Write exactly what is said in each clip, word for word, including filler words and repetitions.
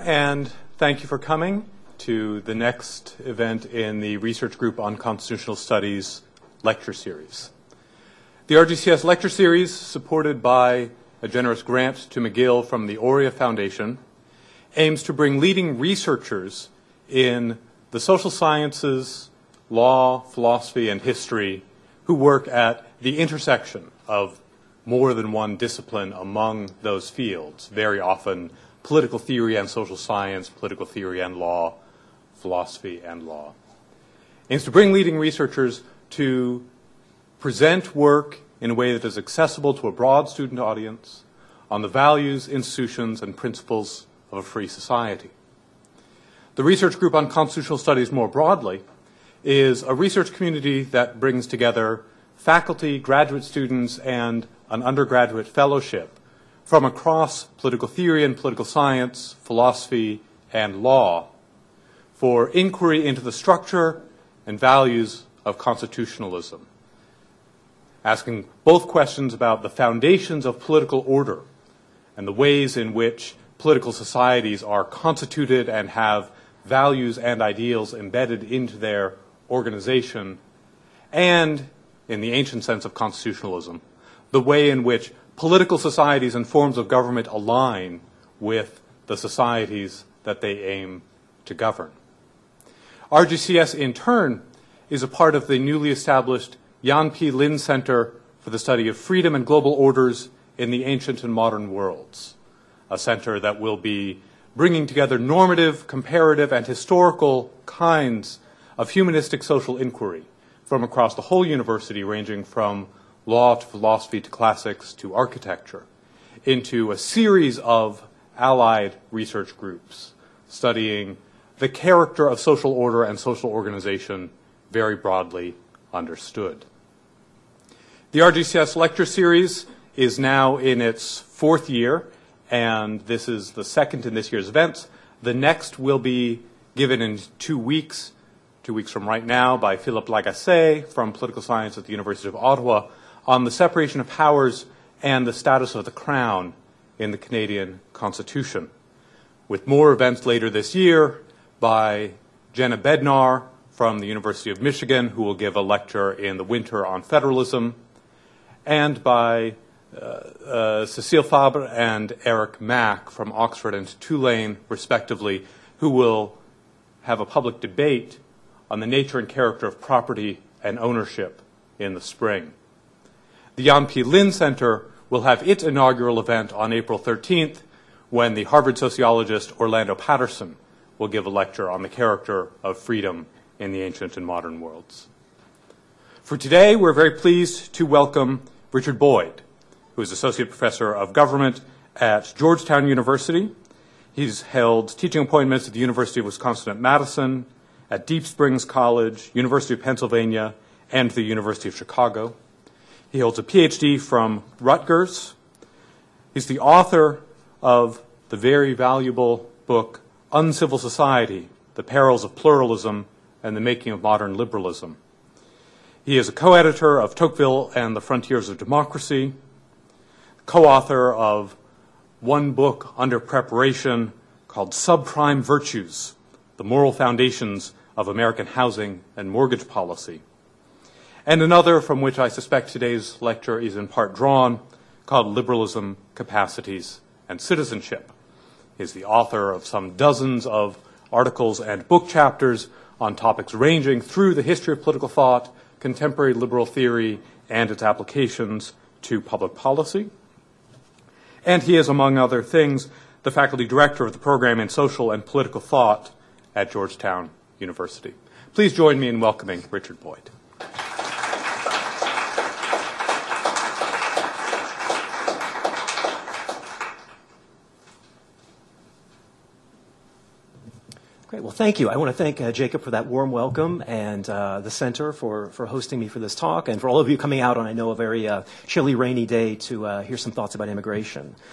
and thank you for coming to the next event in the Research Group on Constitutional Studies lecture series. The R G C S lecture series, supported by a generous grant to McGill from the Aurea Foundation, aims to bring leading researchers in the social sciences, law, philosophy, and history who work at the intersection of more than one discipline among those fields, very often political theory and social science, political theory and law, philosophy and law. It aims to bring leading researchers to present work in a way that is accessible to a broad student audience on the values, institutions, and principles of a free society. The Research Group on Constitutional Studies more broadly is a research community that brings together faculty, graduate students, and an undergraduate fellowship from across political theory and political science, philosophy, and law for inquiry into the structure and values of constitutionalism, asking both questions about the foundations of political order and the ways in which political societies are constituted and have values and ideals embedded into their organization, and, in the ancient sense of constitutionalism, the way in which political societies and forms of government align with the societies that they aim to govern. R G C S, in turn, is a part of the newly established Jan P. Lind Center for the Study of Freedom and Global Orders in the Ancient and Modern Worlds, a center that will be bringing together normative, comparative, and historical kinds of humanistic social inquiry from across the whole university, ranging from law to philosophy to classics to architecture, into a series of allied research groups studying the character of social order and social organization very broadly understood. The R G C S lecture series is now in its fourth year, and this is the second in this year's events. The next will be given in two weeks, two weeks from right now, by Philippe Lagacé from Political Science at the University of Ottawa on the separation of powers and the status of the Crown in the Canadian Constitution, with more events later this year by Jenna Bednar from the University of Michigan, who will give a lecture in the winter on federalism, and by uh, uh, Cécile Fabre and Eric Mack from Oxford and Tulane, respectively, who will have a public debate on the nature and character of property and ownership in the spring. The Jan P. Lind Center will have its inaugural event on April thirteenth, when the Harvard sociologist Orlando Patterson will give a lecture on the character of freedom in the ancient and modern worlds. For today, we're very pleased to welcome Richard Boyd, who is Associate Professor of Government at Georgetown University. He's held teaching appointments at the University of Wisconsin at Madison, at Deep Springs College, University of Pennsylvania, and the University of Chicago. He holds a P H D from Rutgers. He's the author of the very valuable book, Uncivil Society, The Perils of Pluralism and the Making of Modern Liberalism. He is a co-editor of Tocqueville and the Frontiers of Democracy, co-author of one book under preparation called Subprime Virtues, The Moral Foundations of American Housing and Mortgage Policy, and another from which I suspect today's lecture is in part drawn, called Liberalism, Capacities, and Citizenship. He is the author of some dozens of articles and book chapters on topics ranging through the history of political thought, contemporary liberal theory, and its applications to public policy. And he is, among other things, the faculty director of the program in social and political thought at Georgetown University. Please join me in welcoming Richard Boyd. Great. Well, thank you. I want to thank uh, Jacob for that warm welcome, and uh, the Center for, for hosting me for this talk, and for all of you coming out on, I know, a very uh, chilly, rainy day to uh, hear some thoughts about immigration.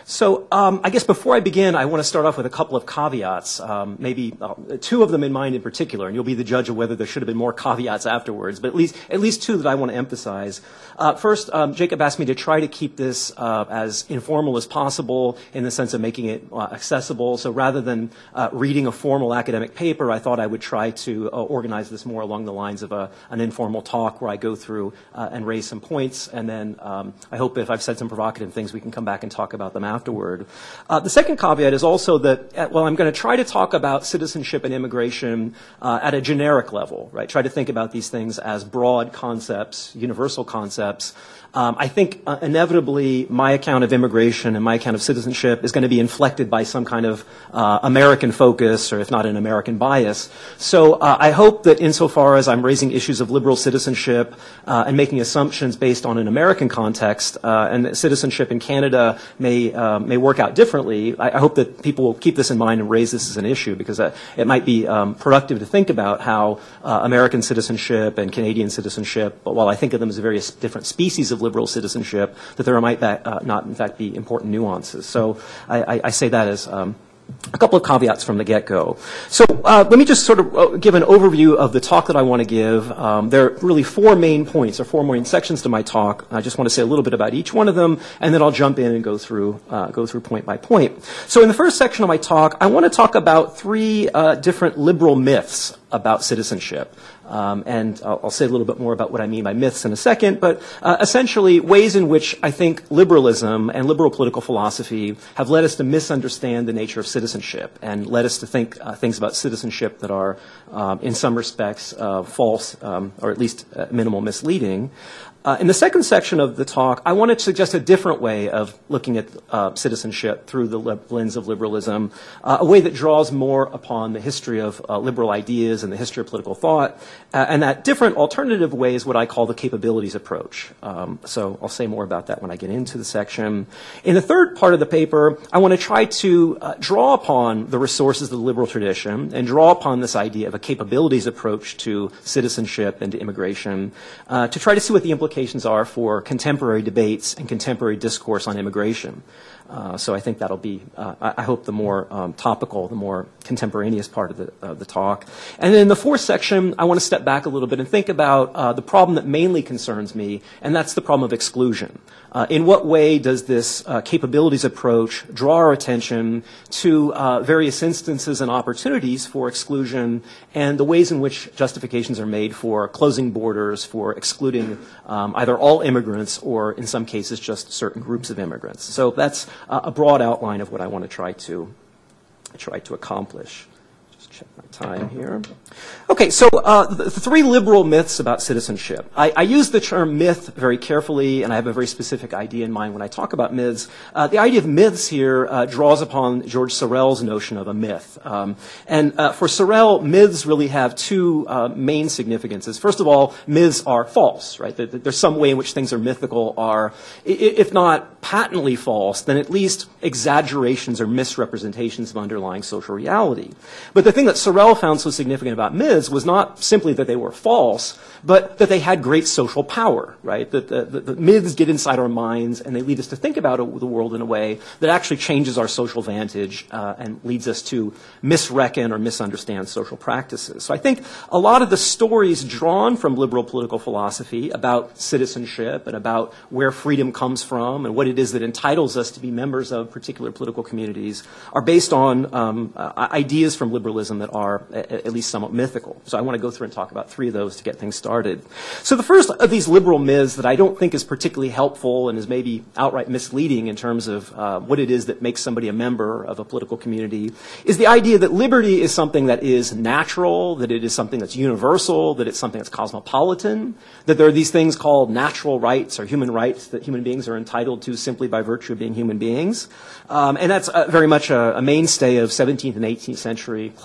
So um, I guess before I begin, I want to start off with a couple of caveats, um, maybe uh, two of them in mind in particular, and you'll be the judge of whether there should have been more caveats afterwards, but at least at least two that I want to emphasize. Uh, first, um, Jacob asked me to try to keep this uh, as informal as possible in the sense of making it uh, accessible. So rather than uh, reading a formal academic paper, I thought I would try to uh, organize this more along the lines of a, an informal talk where I go through uh, and raise some points, and then um, I hope if I've said some provocative things, we can come back and talk about them afterwards. Afterward. Uh, the second caveat is also that, uh, well, I'm going to try to talk about citizenship and immigration uh, at a generic level, right? Try to think about these things as broad concepts, universal concepts. Um, I think uh, inevitably my account of immigration and my account of citizenship is going to be inflected by some kind of uh, American focus, or if not an American bias. So uh, I hope that insofar as I'm raising issues of liberal citizenship uh, and making assumptions based on an American context, uh, and that citizenship in Canada may uh, may work out differently, I, I hope that people will keep this in mind and raise this as an issue, because uh, it might be um, productive to think about how uh, American citizenship and Canadian citizenship, but while I think of them as various different species of liberal citizenship, that there might uh, not, in fact, be important nuances. So I, I, I say that as um, a couple of caveats from the get-go. So uh, let me just sort of give an overview of the talk that I want to give. Um, there are really four main points, or four main sections to my talk. I just want to say a little bit about each one of them, and then I'll jump in and go through uh, go through point by point. So in the first section of my talk, I want to talk about three uh, different liberal myths about citizenship. Um, and I'll, I'll say a little bit more about what I mean by myths in a second, but uh, essentially ways in which I think liberalism and liberal political philosophy have led us to misunderstand the nature of citizenship and led us to think uh, things about citizenship that are, um, in some respects, uh, false, um, or at least uh, minimal misleading. Uh, in the second section of the talk, I want to suggest a different way of looking at uh, citizenship through the lens of liberalism, uh, a way that draws more upon the history of uh, liberal ideas and the history of political thought. Uh, and that different alternative way is what I call the capabilities approach. Um, so I'll say more about that when I get into the section. In the third part of the paper, I want to try to uh, draw upon the resources of the liberal tradition and draw upon this idea of a capabilities approach to citizenship and to immigration uh, to try to see what the implications are for contemporary debates and contemporary discourse on immigration. Uh, so I think that'll be, uh, I, I hope, the more um, topical, the more contemporaneous part of the, uh, the talk. And then in the fourth section, I want to step back a little bit and think about uh, the problem that mainly concerns me, and that's the problem of exclusion. Uh, in what way does this uh, capabilities approach draw our attention to uh, various instances and opportunities for exclusion and the ways in which justifications are made for closing borders, for excluding um, either all immigrants or, in some cases, just certain groups of immigrants. So that's uh, a broad outline of what I want to try to try to accomplish. Just check my time here. Okay, so uh, the, the three liberal myths about citizenship. I, I use the term myth very carefully, and I have a very specific idea in mind when I talk about myths. Uh, the idea of myths here uh, draws upon George Sorel's notion of a myth. Um, and uh, for Sorel, myths really have two uh, main significances. First of all, myths are false, right? There's some way in which things are mythical are, if not patently false, then at least exaggerations or misrepresentations of underlying social reality. But the thing that Sorel found so significant about myths was not simply that they were false, but that they had great social power, right? That the, the, the myths get inside our minds and they lead us to think about the world in a way that actually changes our social vantage uh, and leads us to misreckon or misunderstand social practices. So I think a lot of the stories drawn from liberal political philosophy about citizenship and about where freedom comes from and what it is that entitles us to be members of particular political communities are based on um, uh, ideas from liberalism that are at least somewhat mythical. So I want to go through and talk about three of those to get things started. So the first of these liberal myths that I don't think is particularly helpful and is maybe outright misleading in terms of uh, what it is that makes somebody a member of a political community is the idea that liberty is something that is natural, that it is something that's universal, that it's something that's cosmopolitan, that there are these things called natural rights or human rights that human beings are entitled to simply by virtue of being human beings. Um, and that's uh, very much a, a mainstay of seventeenth and eighteenth century classical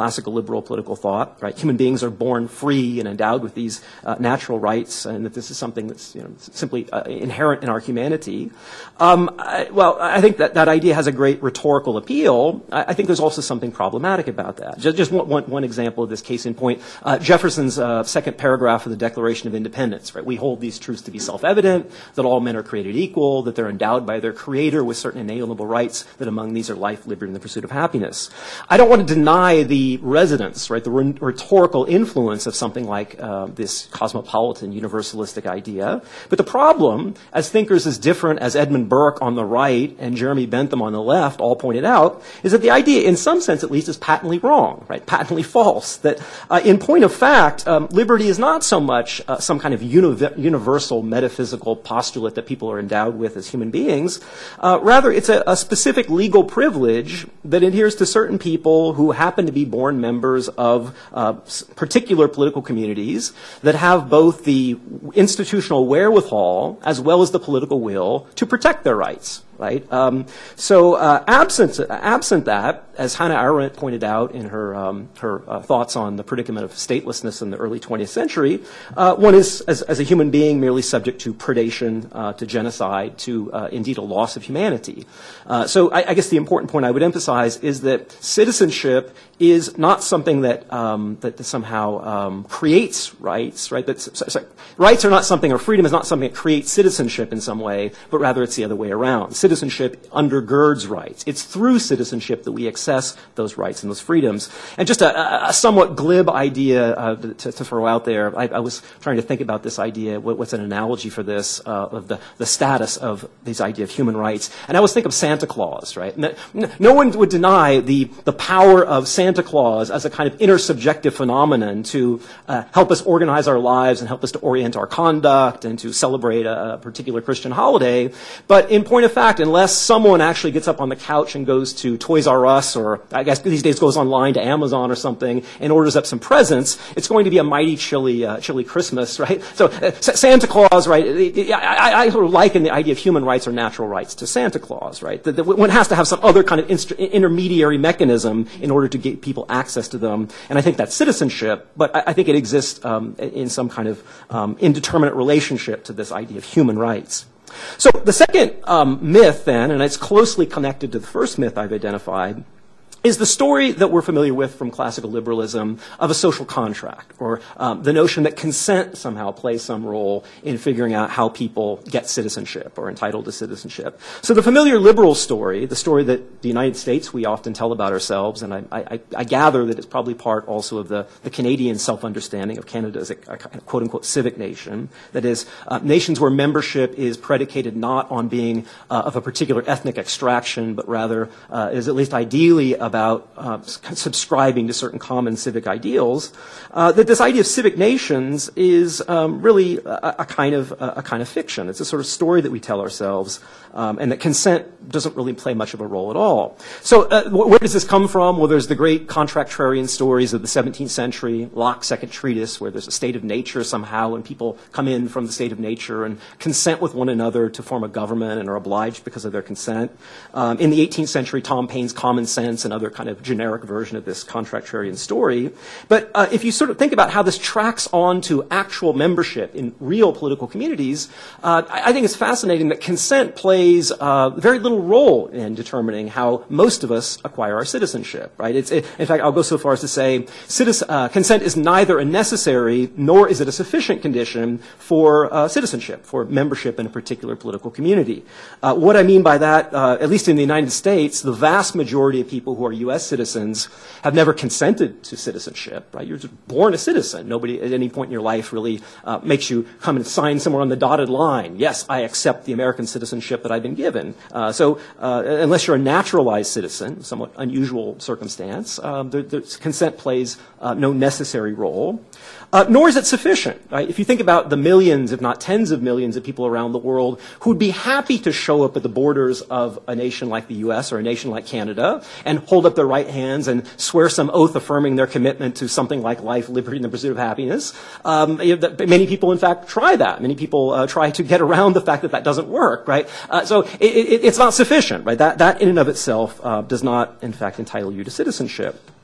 classical liberal political thought, right? Human beings are born free and endowed with these uh, natural rights, and that this is something that's, you know, simply uh, inherent in our humanity. Um, I, well, I think that that idea has a great rhetorical appeal. I, I think there's also something problematic about that. Just, just one, one, one example of this case in point, uh, Jefferson's uh, second paragraph of the Declaration of Independence, right? We hold these truths to be self-evident, that all men are created equal, that they're endowed by their creator with certain inalienable rights, that among these are life, liberty, and the pursuit of happiness. I don't want to deny the resonance, right, the rhetorical influence of something like uh, this cosmopolitan universalistic idea. But the problem, as thinkers as different as Edmund Burke on the right and Jeremy Bentham on the left all pointed out, is that the idea, in some sense at least, is patently wrong, right, patently false. That uh, in point of fact, um, liberty is not so much uh, some kind of uni universal metaphysical postulate that people are endowed with as human beings. Uh, rather, it's a, a specific legal privilege that adheres to certain people who happen to be born members of uh, particular political communities that have both the institutional wherewithal as well as the political will to protect their rights. Right. Um, so, uh, absent absent that, as Hannah Arendt pointed out in her um, her uh, thoughts on the predicament of statelessness in the early twentieth century, uh, one is, as, as a human being, merely subject to predation, uh, to genocide, to uh, indeed a loss of humanity. Uh, so, I, I guess the important point I would emphasize is that citizenship is not something that um, that somehow um, creates rights. Right. That so, so, rights are not something, or freedom is not something that creates citizenship in some way, but rather it's the other way around. Citizenship undergirds rights. It's through citizenship that we access those rights and those freedoms. And just a, a somewhat glib idea uh, to, to throw out there, I, I was trying to think about this idea, what, what's an analogy for this, uh, of the, the status of this idea of human rights. And I always think of Santa Claus, right? No, no one would deny the, the power of Santa Claus as a kind of intersubjective phenomenon to uh, help us organize our lives and help us to orient our conduct and to celebrate a, a particular Christian holiday. But in point of fact, unless someone actually gets up on the couch and goes to Toys R Us, or I guess these days goes online to Amazon or something and orders up some presents, it's going to be a mighty chilly, uh, chilly Christmas, right? So uh, Santa Claus, right? I, I, I sort of liken the idea of human rights or natural rights to Santa Claus, right? That, that one has to have some other kind of inst- intermediary mechanism in order to get people access to them, and I think that's citizenship. But I, I think it exists um, in some kind of um, indeterminate relationship to this idea of human rights. So the second um, myth, then, and it's closely connected to the first myth I've identified, is the story that we're familiar with from classical liberalism of a social contract, or um, the notion that consent somehow plays some role in figuring out how people get citizenship or entitled to citizenship. So the familiar liberal story, the story that the United States we often tell about ourselves, and I, I, I gather that it's probably part also of the, the Canadian self-understanding of Canada as a, a quote-unquote civic nation, that is, uh, nations where membership is predicated not on being uh, of a particular ethnic extraction, but rather uh, is at least ideally about about uh, subscribing to certain common civic ideals, uh, that this idea of civic nations is um, really a, a kind of a, a kind of fiction. It's a sort of story that we tell ourselves, um, and that consent doesn't really play much of a role at all. So uh, where does this come from? Well, there's the great contractarian stories of the seventeenth century, Locke's Second Treatise, where there's a state of nature somehow, and people come in from the state of nature and consent with one another to form a government and are obliged because of their consent. Um, in the eighteenth century, Tom Paine's Common Sense and other kind of generic version of this contractarian story. But uh, if you sort of think about how this tracks on to actual membership in real political communities, uh, I, I think it's fascinating that consent plays uh, very little role in determining how most of us acquire our citizenship, right? It's, it, in fact, I'll go so far as to say citizen, uh, consent is neither a necessary nor is it a sufficient condition for uh, citizenship, for membership in a particular political community. Uh, what I mean by that, uh, at least in the United States, the vast majority of people who are U S citizens have never consented to citizenship, right? You're just born a citizen. Nobody at any point in your life really uh, makes you come and sign somewhere on the dotted line. Yes, I accept the American citizenship that I've been given. Uh, so uh, unless you're a naturalized citizen, somewhat unusual circumstance, uh, the, the consent plays uh, no necessary role. Uh, nor is it sufficient, right? If you think about the millions, if not tens of millions of people around the world who'd be happy to show up at the borders of a nation like the U S or a nation like Canada and hold up their right hands and swear some oath affirming their commitment to something like life, liberty, and the pursuit of happiness, um, many people, in fact, try that. Many people uh, try to get around the fact that that doesn't work, right? Uh, so it, it, it's not sufficient, right? That, that in and of itself uh, does not, in fact, entitle you to citizenship.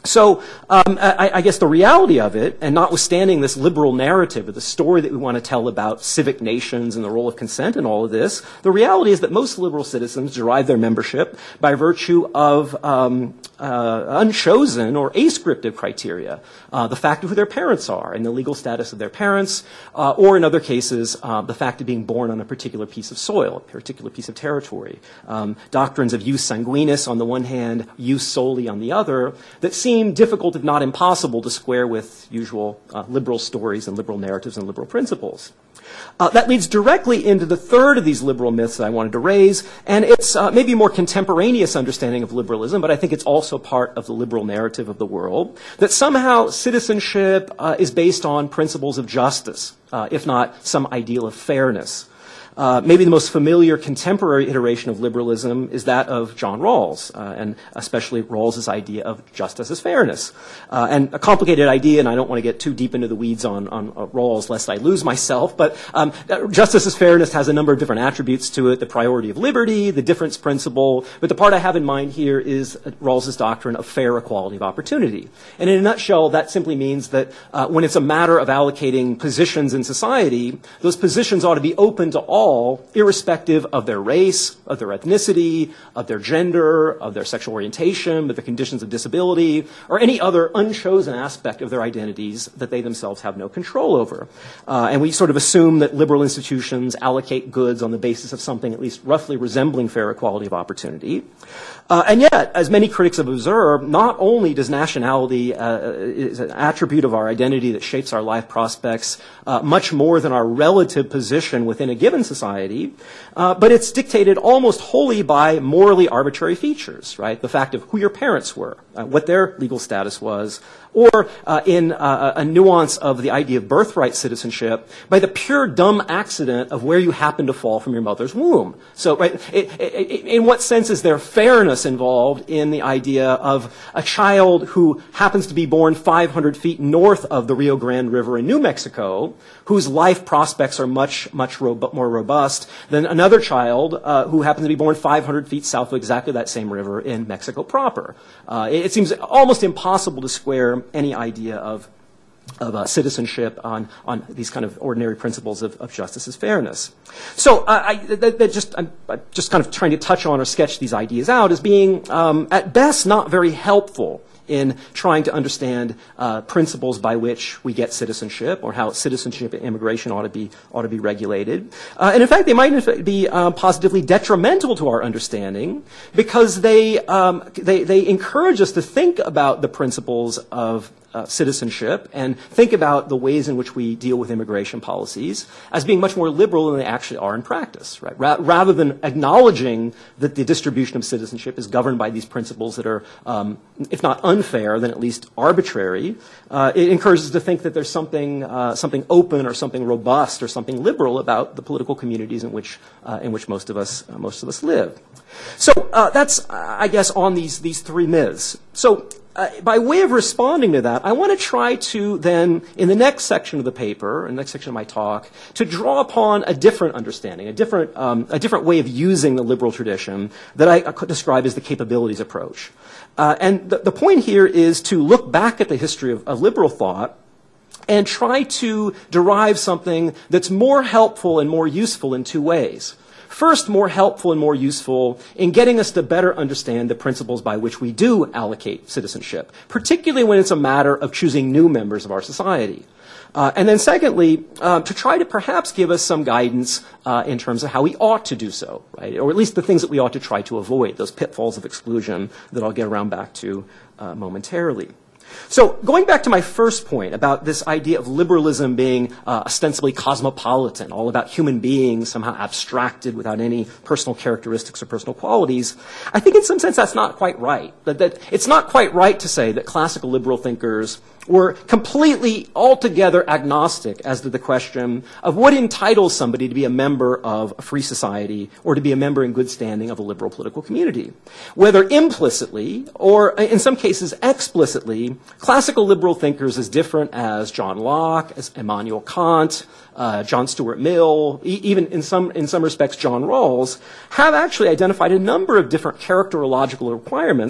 So um, I, I guess the reality of it, and notwithstanding this liberal narrative or the story that we want to tell about civic nations and the role of consent in all of this, the reality is that most liberal citizens derive their membership by virtue of um, uh, unchosen or ascriptive criteria, uh, the fact of who their parents are and the legal status of their parents, uh, or in other cases, uh, the fact of being born on a particular piece of soil, a particular piece of territory. Um, doctrines of jus sanguinis on the one hand, jus soli on the other, that seem difficult, if not impossible, to square with usual uh, liberal stories and liberal narratives and liberal principles. Uh, that leads directly into the third of these liberal myths that I wanted to raise, and it's uh, maybe a more contemporaneous understanding of liberalism, but I think it's also part of the liberal narrative of the world, that somehow citizenship uh, is based on principles of justice, uh, if not some ideal of fairness. Uh, maybe the most familiar contemporary iteration of liberalism is that of John Rawls, uh, and especially Rawls's idea of justice as fairness. Uh, and a complicated idea, and I don't want to get too deep into the weeds on, on uh, Rawls lest I lose myself, but um, justice as fairness has a number of different attributes to it, the priority of liberty, the difference principle, but the part I have in mind here is Rawls's doctrine of fair equality of opportunity. And in a nutshell, that simply means that uh, when it's a matter of allocating positions in society, those positions ought to be open to all, irrespective of their race, of their ethnicity, of their gender, of their sexual orientation, of their conditions of disability, or any other unchosen aspect of their identities that they themselves have no control over. Uh, and we sort of assume that liberal institutions allocate goods on the basis of something at least roughly resembling fair equality of opportunity. Uh, and yet, as many critics have observed, not only does nationality uh, is an attribute of our identity that shapes our life prospects uh, much more than our relative position within a given society, uh, but it's dictated almost wholly by morally arbitrary features, right? The fact of who your parents were, uh, what their legal status was, or uh, in uh, a nuance of the idea of birthright citizenship, by the pure dumb accident of where you happen to fall from your mother's womb. So, right, it, it, it, in what sense is there fairness involved in the idea of a child who happens to be born five hundred feet north of the Rio Grande River in New Mexico, whose life prospects are much, much ro- more robust than another child uh, who happens to be born five hundred feet south of exactly that same river in Mexico proper? Uh, it, it seems almost impossible to square any idea of of uh, citizenship on, on these kind of ordinary principles of, of justice as fairness. So uh, I, that, that just, I'm, I'm just kind of trying to touch on or sketch these ideas out as being, um, at best, not very helpful in trying to understand uh, principles by which we get citizenship, or how citizenship and immigration ought to be ought to be regulated. Uh, and in fact, they might in fact be uh, positively detrimental to our understanding, because they um, they they encourage us to think about the principles of Uh, citizenship and think about the ways in which we deal with immigration policies as being much more liberal than they actually are in practice, right? Ra- rather than acknowledging that the distribution of citizenship is governed by these principles that are, um, if not unfair, then at least arbitrary, uh, it encourages us to think that there's something uh, something open or something robust or something liberal about the political communities in which uh, in which most of us uh, most of us live. So uh, that's, uh, I guess, on these these three myths. So. Uh, by way of responding to that, I want to try to then, in the next section of the paper, in the next section of my talk, to draw upon a different understanding, a different, um, a different way of using the liberal tradition that I could describe as the capabilities approach. Uh, and the, the point here is to look back at the history of, of liberal thought and try to derive something that's more helpful and more useful in two ways. First, more helpful and more useful in getting us to better understand the principles by which we do allocate citizenship, particularly when it's a matter of choosing new members of our society. Uh, and then secondly, uh, to try to perhaps give us some guidance uh, in terms of how we ought to do so, right? Or at least the things that we ought to try to avoid, those pitfalls of exclusion that I'll get around back to uh, momentarily. So going back to my first point about this idea of liberalism being uh, ostensibly cosmopolitan, all about human beings somehow abstracted without any personal characteristics or personal qualities, I think in some sense that's not quite right. That, that it's not quite right to say that classical liberal thinkers were completely, altogether agnostic as to the question of what entitles somebody to be a member of a free society or to be a member in good standing of a liberal political community. Whether implicitly or, in some cases, explicitly, classical liberal thinkers as different as John Locke, as Immanuel Kant, uh, John Stuart Mill, e- even in some, in some respects John Rawls, have actually identified a number of different characterological requirements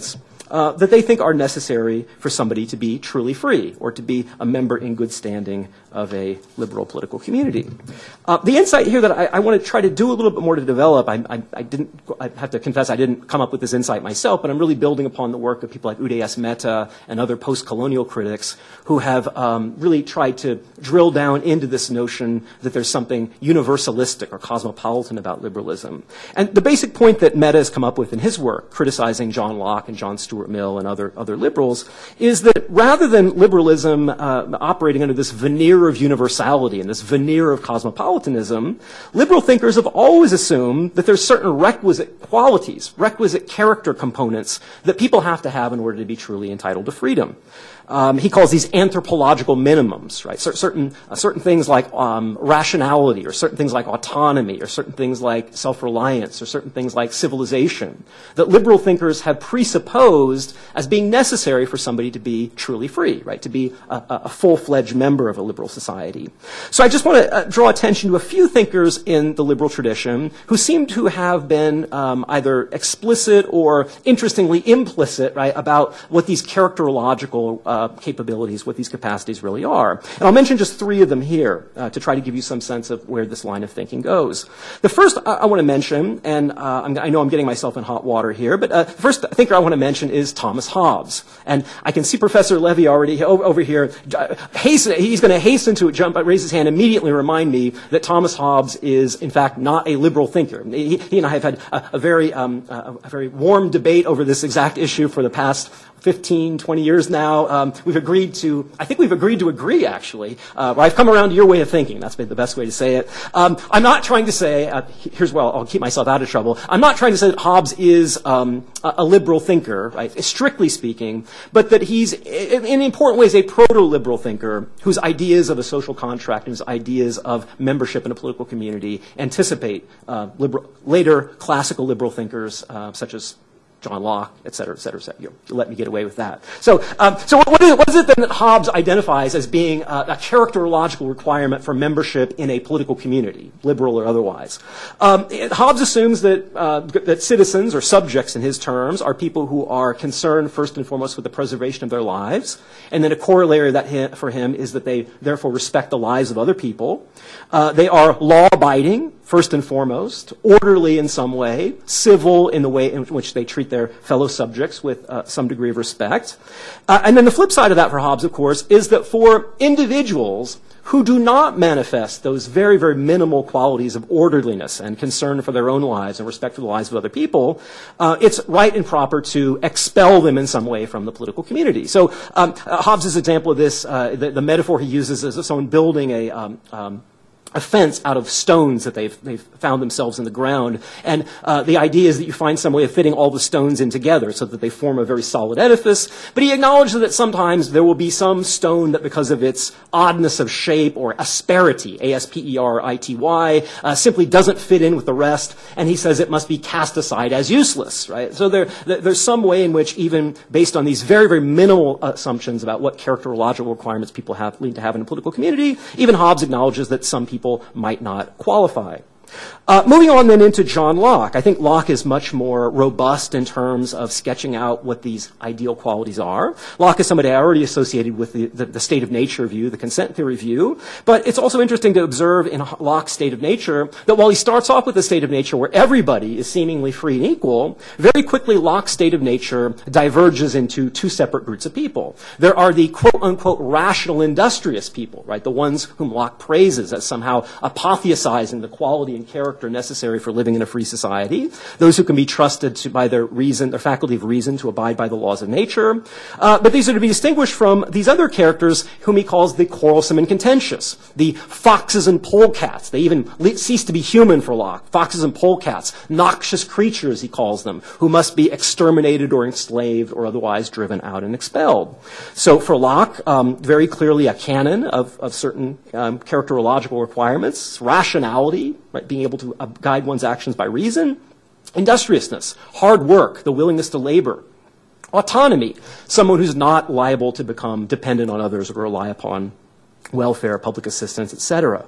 uh, that they think are necessary for somebody to be truly free or to be a member in good standing of a liberal political community. Uh, the insight here that I, I want to try to do a little bit more to develop, I, I, I didn't, I have to confess I didn't come up with this insight myself, but I'm really building upon the work of people like Uday S. Mehta and other post-colonial critics who have um, really tried to drill down into this notion that there's something universalistic or cosmopolitan about liberalism. And the basic point that Mehta has come up with in his work, criticizing John Locke and John Stuart Mill and other, other liberals, is that rather than liberalism uh, operating under this veneer of universality and this veneer of cosmopolitanism, liberal thinkers have always assumed that there's certain requisite qualities, requisite character components that people have to have in order to be truly entitled to freedom. Um, he calls these anthropological minimums, right? C- certain uh, certain things like um, rationality, or certain things like autonomy, or certain things like self-reliance, or certain things like civilization, that liberal thinkers have presupposed as being necessary for somebody to be truly free, right? To be a, a full-fledged member of a liberal society. So I just want to uh, draw attention to a few thinkers in the liberal tradition who seem to have been um, either explicit or interestingly implicit, right, about what these characterological uh, Uh, capabilities, what these capacities really are. And I'll mention just three of them here uh, to try to give you some sense of where this line of thinking goes. The first I, I want to mention, and uh, I'm, I know I'm getting myself in hot water here, but uh, the first thinker I want to mention is Thomas Hobbes. And I can see Professor Levy already over, over here. Uh, hasten, he's going to hasten to jump, raise his hand, immediately remind me that Thomas Hobbes is, in fact, not a liberal thinker. He, he and I have had a, a very, um, a, a very warm debate over this exact issue for the past fifteen, twenty years now. Um, we've agreed to, I think we've agreed to agree, actually. Uh, I've come around to your way of thinking. That's the best way to say it. Um, I'm not trying to say, uh, here's where I'll, I'll keep myself out of trouble. I'm not trying to say that Hobbes is um, a, a liberal thinker, right, strictly speaking, but that he's, in, in important ways, a proto-liberal thinker whose ideas of a social contract and whose ideas of membership in a political community anticipate uh, liberal, later classical liberal thinkers uh, such as John Locke, et cetera, et cetera, et cetera. You, you let me get away with that. So, um, so what is, what is it then that Hobbes identifies as being a, a characterological requirement for membership in a political community, liberal or otherwise? Um, it, Hobbes assumes that uh, that citizens or subjects, in his terms, are people who are concerned first and foremost with the preservation of their lives, and then a corollary of that hi- for him is that they therefore respect the lives of other people. Uh, they are law-abiding, first and foremost, orderly in some way, civil in the way in which they treat their fellow subjects with uh, some degree of respect. Uh, and then the flip side of that for Hobbes, of course, is that for individuals who do not manifest those very, very minimal qualities of orderliness and concern for their own lives and respect for the lives of other people, uh, it's right and proper to expel them in some way from the political community. So um, uh, Hobbes' example of this, uh, the, the metaphor he uses is of someone building a um, um, a fence out of stones that they've, they've found themselves in the ground. And uh, the idea is that you find some way of fitting all the stones in together so that they form a very solid edifice. But he acknowledges that sometimes there will be some stone that, because of its oddness of shape or asperity, A S P E R I T Y, uh, simply doesn't fit in with the rest. And he says it must be cast aside as useless, right? So there, there's some way in which, even based on these very, very minimal assumptions about what characterological requirements people have, need to have in a political community, even Hobbes acknowledges that some people people might not qualify. Uh, moving on then into John Locke. I think Locke is much more robust in terms of sketching out what these ideal qualities are. Locke is somebody I already associated with the, the, the state of nature view, the consent theory view. But it's also interesting to observe in Locke's state of nature that while he starts off with the state of nature where everybody is seemingly free and equal, very quickly Locke's state of nature diverges into two separate groups of people. There are the quote-unquote rational industrious people, right? The ones whom Locke praises as somehow apotheosizing the quality and character necessary for living in a free society, those who can be trusted to, by their reason, their faculty of reason, to abide by the laws of nature. Uh, but these are to be distinguished from these other characters whom he calls the quarrelsome and contentious, the foxes and polecats. They even le- cease to be human for Locke. Foxes and polecats, noxious creatures, he calls them, who must be exterminated or enslaved or otherwise driven out and expelled. So for Locke, um, very clearly a canon of, of certain um, characterological requirements, rationality, right, being able to uh, guide one's actions by reason, industriousness, hard work, the willingness to labor, autonomy, someone who's not liable to become dependent on others or rely upon welfare, public assistance, et cetera.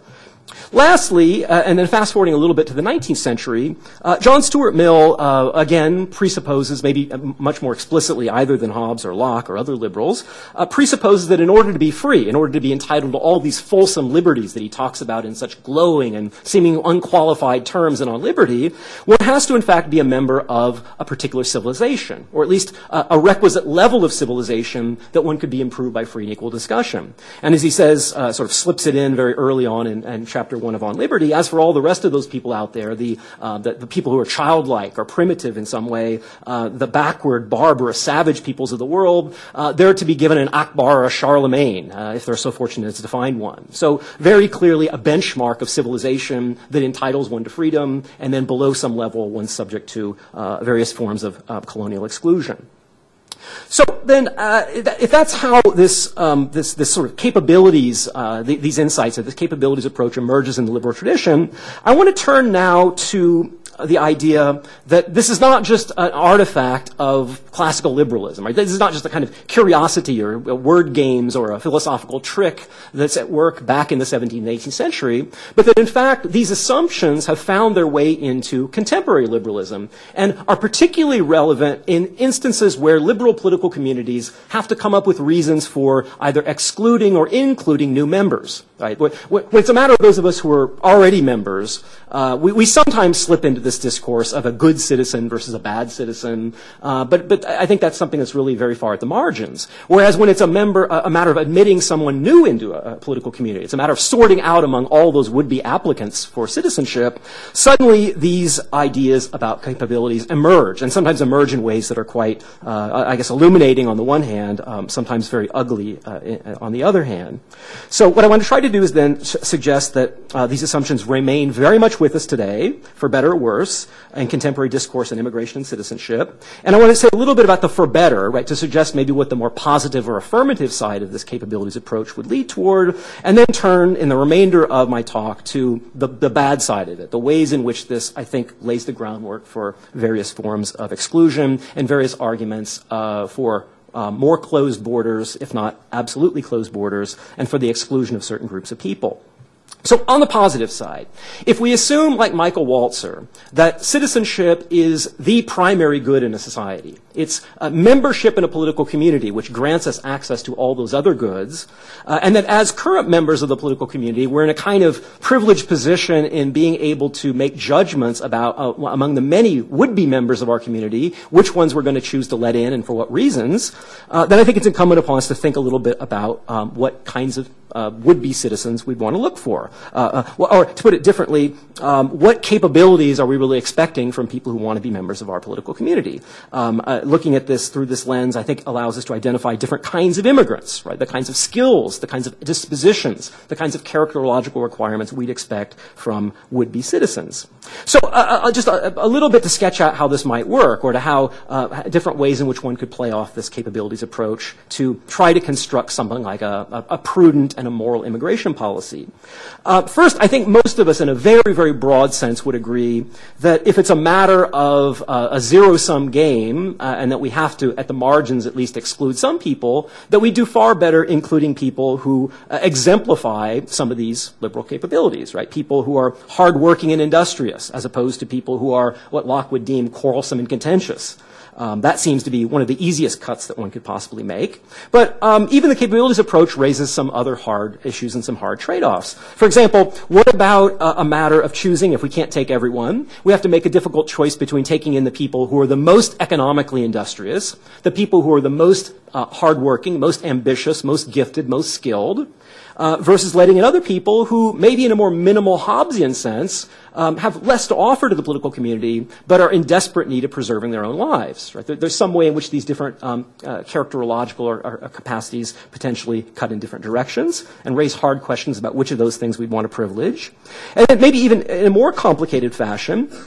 Lastly, uh, and then fast forwarding a little bit to the nineteenth century, uh, John Stuart Mill, uh, again, presupposes, maybe much more explicitly either than Hobbes or Locke or other liberals, uh, presupposes that in order to be free, in order to be entitled to all these fulsome liberties that he talks about in such glowing and seeming unqualified terms and on liberty, one has to in fact be a member of a particular civilization, or at least uh, a requisite level of civilization that one could be improved by free and equal discussion. And as he says, uh, sort of slips it in very early on in, in chapter one of On Liberty, as for all the rest of those people out there, the, uh, the, the people who are childlike or primitive in some way, uh, the backward, barbarous, savage peoples of the world, uh, they're to be given an Akbar or a Charlemagne, uh, if they're so fortunate as to find one. So very clearly a benchmark of civilization that entitles one to freedom, and then below some level one's subject to uh, various forms of uh, colonial exclusion. So then, uh, if that's how this, um, this, this sort of capabilities, uh, the, these insights, or this capabilities approach emerges in the liberal tradition, I want to turn now to the idea that this is not just an artifact of classical liberalism, right? This is not just a kind of curiosity or word games or a philosophical trick that's at work back in the seventeenth and eighteenth century, but that in fact these assumptions have found their way into contemporary liberalism and are particularly relevant in instances where liberal political communities have to come up with reasons for either excluding or including new members, right? When it's a matter of those of us who are already members, uh, we, we sometimes slip into this discourse of a good citizen versus a bad citizen, uh, but but I think that's something that's really very far at the margins. Whereas when it's a member, a, a matter of admitting someone new into a, a political community, it's a matter of sorting out among all those would-be applicants for citizenship. Suddenly, these ideas about capabilities emerge, and sometimes emerge in ways that are quite, uh, I guess, illuminating on the one hand, um, sometimes very ugly uh, in, on the other hand. So what I want to try to do is then su- suggest that uh, these assumptions remain very much with us today, for better or worse, in contemporary discourse on immigration and citizenship. And I want to say a little bit about the for better, right, to suggest maybe what the more positive or affirmative side of this capabilities approach would lead toward, and then turn in the remainder of my talk to the, the bad side of it, the ways in which this, I think, lays the groundwork for various forms of exclusion and various arguments uh, for uh, more closed borders, if not absolutely closed borders, and for the exclusion of certain groups of people. So on the positive side, if we assume, like Michael Walzer, that citizenship is the primary good in a society, it's uh, membership in a political community which grants us access to all those other goods, uh, and that as current members of the political community, we're in a kind of privileged position in being able to make judgments about, uh, among the many would-be members of our community, which ones we're going to choose to let in and for what reasons, uh, then I think it's incumbent upon us to think a little bit about um, what kinds of uh, would-be citizens we'd want to look for. Uh, uh, or to put it differently, um, what capabilities are we really expecting from people who want to be members of our political community? Um, uh, looking at this through this lens, I think allows us to identify different kinds of immigrants, right? The kinds of skills, the kinds of dispositions, the kinds of characterological requirements we'd expect from would-be citizens. So uh, uh, just a, a little bit to sketch out how this might work, or to how uh, different ways in which one could play off this capabilities approach to try to construct something like a, a, a prudent and a moral immigration policy. Uh, first, I think most of us in a very, very broad sense would agree that if it's a matter of uh, a zero-sum game, uh, and that we have to, at the margins at least, exclude some people, that we do far better including people who uh, exemplify some of these liberal capabilities, right? People who are hardworking and industrious, as opposed to people who are what Locke would deem quarrelsome and contentious. Um, that seems to be one of the easiest cuts that one could possibly make. But um, even the capabilities approach raises some other hard issues and some hard trade-offs. For example, what about uh, a matter of choosing, if we can't take everyone, we have to make a difficult choice between taking in the people who are the most economically industrious, the people who are the most uh, hardworking, most ambitious, most gifted, most skilled, Uh, versus letting in other people who, maybe in a more minimal Hobbesian sense, um, have less to offer to the political community, but are in desperate need of preserving their own lives. Right? There, there's some way in which these different um, uh, characterological or, or, or capacities potentially cut in different directions and raise hard questions about which of those things we'd want to privilege. And then maybe even in a more complicated fashion,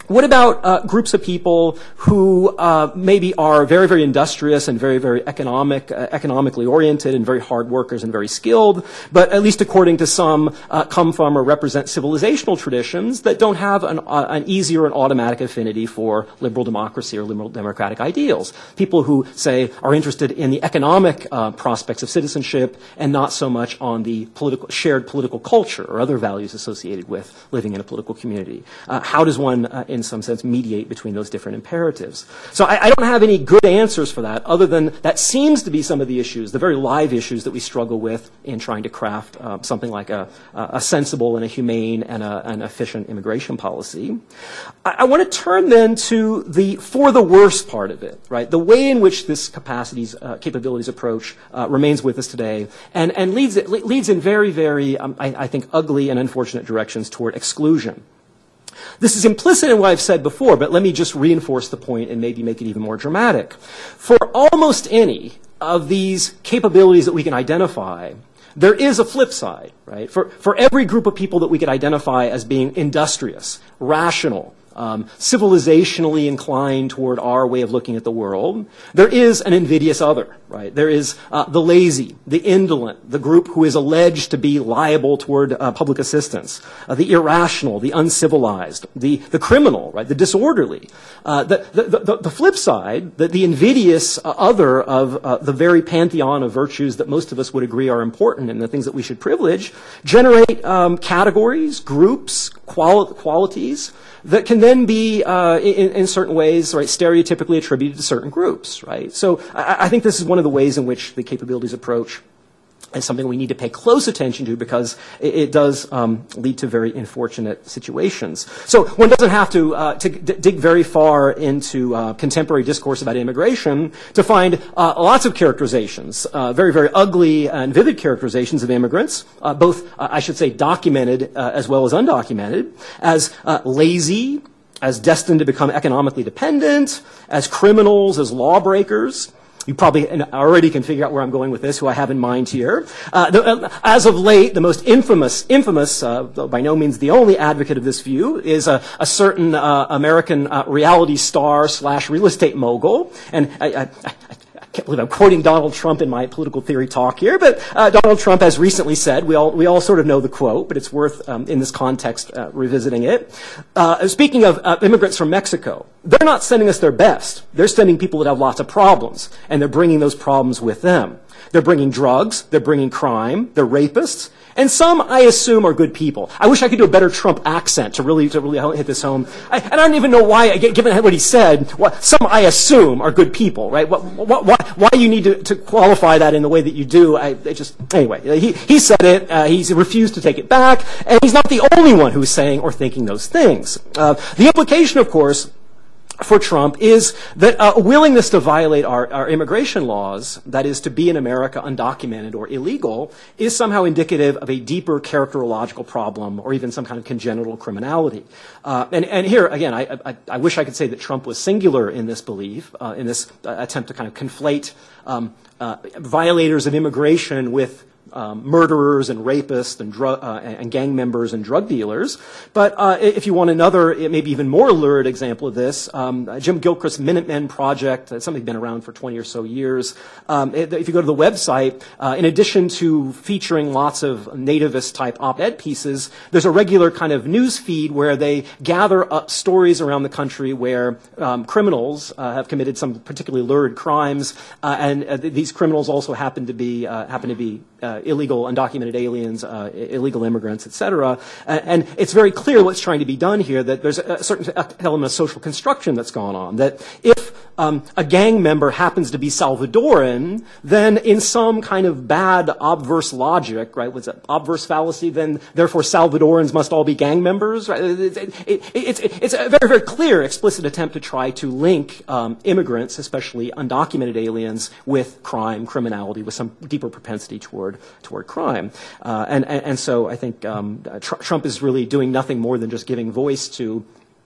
What about uh, groups of people who uh, maybe are very, very industrious and very, very economic, uh, economically oriented and very hard workers and very skilled, but at least according to some, uh, come from or represent civilizational traditions that don't have an, uh, an easy or an automatic affinity for liberal democracy or liberal democratic ideals? People who, say, are interested in the economic uh, prospects of citizenship and not so much on the political, shared political culture or other values associated with living in a political community. Uh, how does one, uh, in some sense, mediate between those different imperatives? So I, I don't have any good answers for that, other than that seems to be some of the issues, the very live issues that we struggle with in trying to craft uh, something like a, a sensible and a humane and a, an efficient immigration policy. I, I want to turn then to the for the worst part of it, right? The way in which this capacities, uh, capabilities approach uh, remains with us today, and, and leads, it leads in very, very, um, I, I think, ugly and unfortunate directions toward exclusion. This is implicit in what I've said before, but let me just reinforce the point and maybe make it even more dramatic. For almost any of these capabilities that we can identify, there is a flip side, right? For, for every group of people that we could identify as being industrious, rational, Um, civilizationally inclined toward our way of looking at the world, there is an invidious other, right? There is uh, the lazy, the indolent, the group who is alleged to be liable toward uh, public assistance, uh, the irrational, the uncivilized, the, the criminal, right? The disorderly. Uh, the, the, the, the flip side, the, the invidious uh, other of uh, the very pantheon of virtues that most of us would agree are important and the things that we should privilege, generate um, categories, groups, quali- qualities that can then be, uh, in, in certain ways, right, stereotypically attributed to certain groups, right? So I, I think this is one of the ways in which the capabilities approach is something we need to pay close attention to, because it, it does um, lead to very unfortunate situations. So one doesn't have to, uh, to d- dig very far into uh, contemporary discourse about immigration to find uh, lots of characterizations, uh, very, very ugly and vivid characterizations of immigrants, uh, both, uh, I should say, documented uh, as well as undocumented, as uh, lazy, as destined to become economically dependent, as criminals, as lawbreakers. You probably already can figure out where I'm going with this, who I have in mind here. Uh, the, uh, as of late, the most infamous, infamous, uh, though by no means the only advocate of this view, is a, a certain uh, American uh, reality star slash real estate mogul. And I, I, I, I can't believe I'm quoting Donald Trump in my political theory talk here, but uh, Donald Trump has recently said, we all we all sort of know the quote, but it's worth, um, in this context, uh, revisiting it. Uh, speaking of uh, immigrants from Mexico, they're not sending us their best. They're sending people that have lots of problems, and they're bringing those problems with them. They're bringing drugs, they're bringing crime, they're rapists, and some, I assume, are good people. I wish I could do a better Trump accent to really to really hit this home. I, and I don't even know why, given what he said, what, some, I assume, are good people, right? What, what, why, why you need to, to qualify that in the way that you do, I it just, anyway, he, he said it, uh, he's refused to take it back, and he's not the only one who's saying or thinking those things. Uh, the implication, of course, for Trump is that a uh, willingness to violate our, our immigration laws, that is to be in America undocumented or illegal, is somehow indicative of a deeper characterological problem or even some kind of congenital criminality. Uh, and, and here, again, I, I, I wish I could say that Trump was singular in this belief, uh, in this uh, attempt to kind of conflate um, uh, violators of immigration with Um, murderers and rapists and, drug, uh, and gang members and drug dealers. But uh, if you want another, maybe even more lurid example of this, um, Jim Gilchrist's Minutemen Project, it's something that's been around for twenty or so years. Um, if you go to the website, uh, in addition to featuring lots of nativist-type op-ed pieces, there's a regular kind of news feed where they gather up stories around the country where um, criminals uh, have committed some particularly lurid crimes, uh, and uh, these criminals also happen to be uh, happen to be uh, illegal, undocumented aliens, uh, illegal immigrants, et cetera. Uh, and it's very clear what's trying to be done here, that there's a certain element of social construction that's gone on, that if um, a gang member happens to be Salvadoran, then in some kind of bad obverse logic, right, what's that, obverse fallacy, then therefore Salvadorans must all be gang members, right? It, it, it, it's, it's a very, very clear, explicit attempt to try to link um, immigrants, especially undocumented aliens, with crime, criminality, with some deeper propensity toward toward crime. Uh, and, and, and so I think um, tr- Trump is really doing nothing more than just giving voice to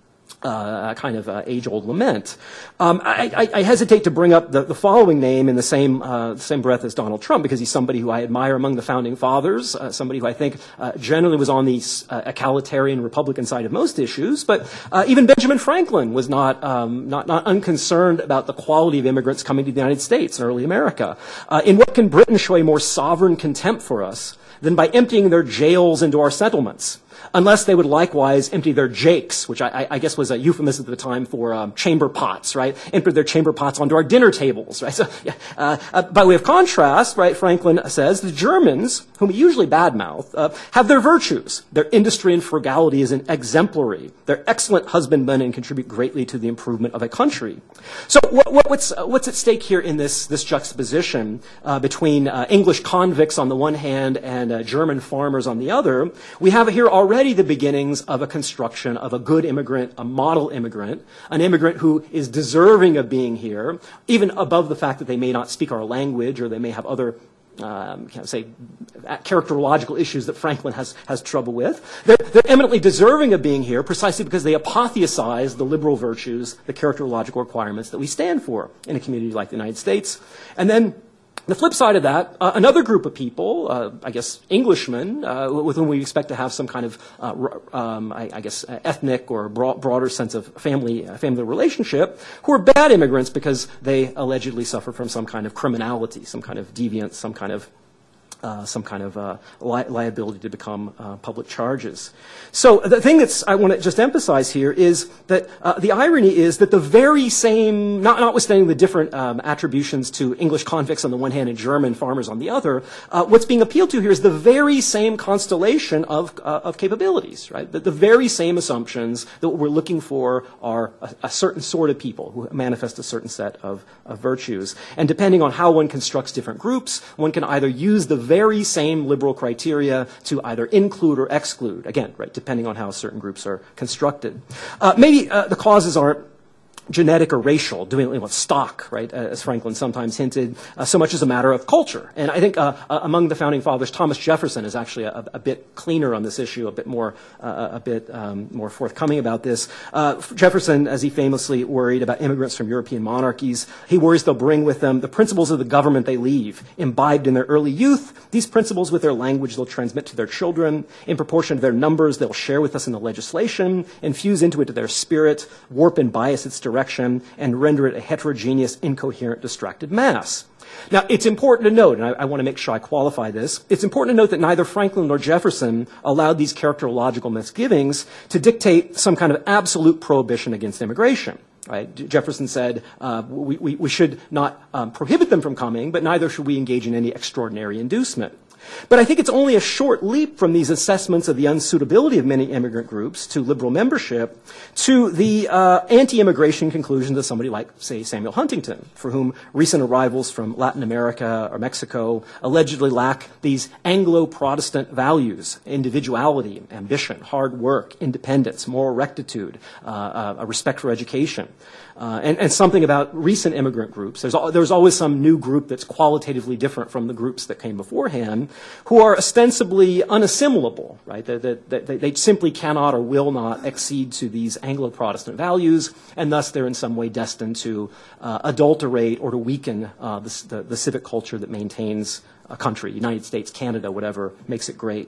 Uh, a kind of uh, age-old lament. Um, I, I, I hesitate to bring up the, the following name in the same uh, same breath as Donald Trump, because he's somebody who I admire among the founding fathers, uh, somebody who I think uh, generally was on the uh, egalitarian Republican side of most issues. But uh, even Benjamin Franklin was not um, not not unconcerned about the quality of immigrants coming to the United States in early America. Uh, in what can Britain show a more sovereign contempt for us than by emptying their jails into our settlements? Unless they would likewise empty their jakes, which I, I guess was a euphemism at the time for um, chamber pots, right? Empty their chamber pots onto our dinner tables, right? So, yeah, uh, uh, by way of contrast, right, Franklin says the Germans, whom we usually badmouth, uh, have their virtues. Their industry and frugality is an exemplary. They're excellent husbandmen and contribute greatly to the improvement of a country. So, what, what, what's uh, what's at stake here in this this juxtaposition uh, between uh, English convicts on the one hand and uh, German farmers on the other? We have here already the beginnings of a construction of a good immigrant, a model immigrant, an immigrant who is deserving of being here, even above the fact that they may not speak our language or they may have other, um, can I say, characterological issues that Franklin has, has trouble with. They're, they're eminently deserving of being here precisely because they apotheosize the liberal virtues, the characterological requirements that we stand for in a community like the United States. And then the flip side of that, uh, another group of people, uh, I guess Englishmen, uh, with whom we expect to have some kind of, uh, um, I, I guess, ethnic or broad, broader sense of family uh, family relationship, who are bad immigrants because they allegedly suffer from some kind of criminality, some kind of deviance, some kind of Uh, some kind of uh, li- liability to become uh, public charges. So the thing that's I want to just emphasize here is that uh, the irony is that the very same, not, notwithstanding the different um, attributions to English convicts on the one hand and German farmers on the other, uh, what's being appealed to here is the very same constellation of uh, of capabilities, right? The, the very same assumptions that what we're looking for are a, a certain sort of people who manifest a certain set of, of virtues. And depending on how one constructs different groups, one can either use the very same liberal criteria to either include or exclude, again, right, depending on how certain groups are constructed. Uh, maybe uh, the causes aren't genetic or racial, doing it with stock, right, as Franklin sometimes hinted, uh, so much as a matter of culture. And I think uh, uh, among the founding fathers, Thomas Jefferson is actually a, a bit cleaner on this issue, a bit more, uh, a bit um, more forthcoming about this. Uh, Jefferson, as he famously worried about immigrants from European monarchies, he worries they'll bring with them the principles of the government they leave, imbibed in their early youth. These principles with their language they'll transmit to their children. In proportion to their numbers, they'll share with us in the legislation, infuse into it their spirit, warp and bias its direction, direction and render it a heterogeneous, incoherent, distracted mass. Now, it's important to note, and I, I want to make sure I qualify this, it's important to note that neither Franklin nor Jefferson allowed these characterological misgivings to dictate some kind of absolute prohibition against immigration. Right? Jefferson said uh, we, we, we should not um, prohibit them from coming, but neither should we engage in any extraordinary inducement. But I think it's only a short leap from these assessments of the unsuitability of many immigrant groups to liberal membership to the uh, anti-immigration conclusions of somebody like, say, Samuel Huntington, for whom recent arrivals from Latin America or Mexico allegedly lack these Anglo-Protestant values: individuality, ambition, hard work, independence, moral rectitude, uh, uh, a respect for education. Uh, and, and something about recent immigrant groups. There's, al- there's always some new group that's qualitatively different from the groups that came beforehand, who are ostensibly unassimilable, right? They, they, they, they simply cannot or will not accede to these Anglo-Protestant values, and thus they're in some way destined to uh, adulterate or to weaken uh, the, the, the civic culture that maintains a country, United States, Canada, whatever, makes it great.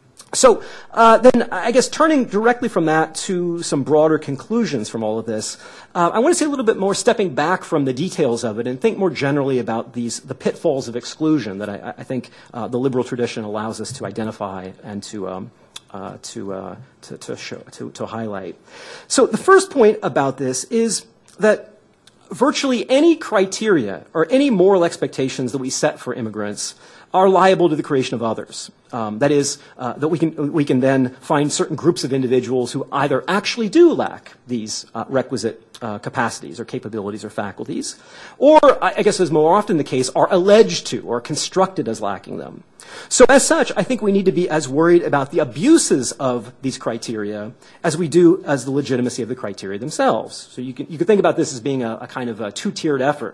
So uh, then, I guess turning directly from that to some broader conclusions from all of this, uh, I want to say a little bit more, stepping back from the details of it, and think more generally about these the pitfalls of exclusion that I, I think uh, the liberal tradition allows us to identify and to um, uh, to, uh, to to show to, to highlight. So the first point about this is that virtually any criteria or any moral expectations that we set for immigrants are liable to the creation of others. Um, that is, uh, that we can we can then find certain groups of individuals who either actually do lack these uh, requisite uh, capacities or capabilities or faculties, or I guess as more often the case, are alleged to or constructed as lacking them. So as such, I think we need to be as worried about the abuses of these criteria as we do as the legitimacy of the criteria themselves. So you can you can think about this as being a, a kind of a two-tiered effort.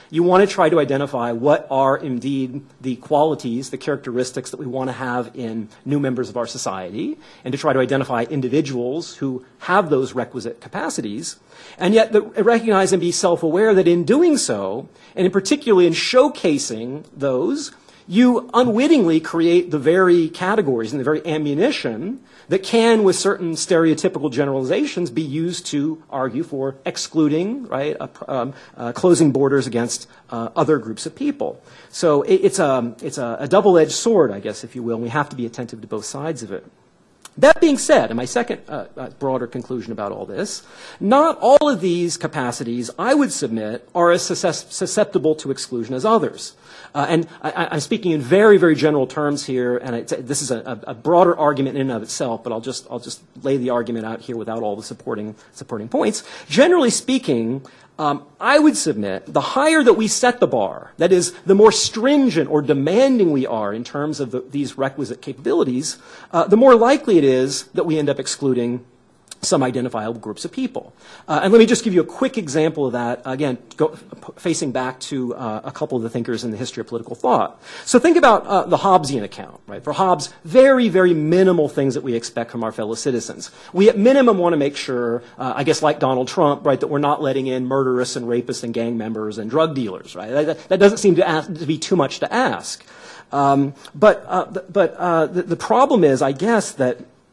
You want to try to identify what are indeed the qualities, the characteristics that we want to have in new members of our society, and to try to identify individuals who have those requisite capacities, and yet the, recognize and be self-aware that in doing so, and in particularly in showcasing those, you unwittingly create the very categories and the very ammunition that can, with certain stereotypical generalizations, be used to argue for excluding, right, uh, um, uh, closing borders against uh, other groups of people. So it, it's, a, it's a, a double-edged sword, I guess, if you will, and we have to be attentive to both sides of it. That being said, and my second uh, uh, broader conclusion about all this, not all of these capacities, I would submit, are as susceptible to exclusion as others. Uh, and I, I'm speaking in very, very general terms here, and it's, this is a, a broader argument in and of itself, but I'll just, I'll just lay the argument out here without all the supporting, supporting points. Generally speaking, Um, I would submit the higher that we set the bar, that is, the more stringent or demanding we are in terms of the, these requisite capabilities, uh, the more likely it is that we end up excluding some identifiable groups of people. Uh, and let me just give you a quick example of that, again, go, facing back to uh, a couple of the thinkers in the history of political thought. So think about uh, the Hobbesian account, right? For Hobbes, very, very minimal things that we expect from our fellow citizens. We at minimum want to make sure, uh, I guess like Donald Trump, right, that we're not letting in murderers and rapists and gang members and drug dealers, right? That, that doesn't seem to, ask, to be too much to ask. Um, but uh, but uh, the, the problem is, I guess, that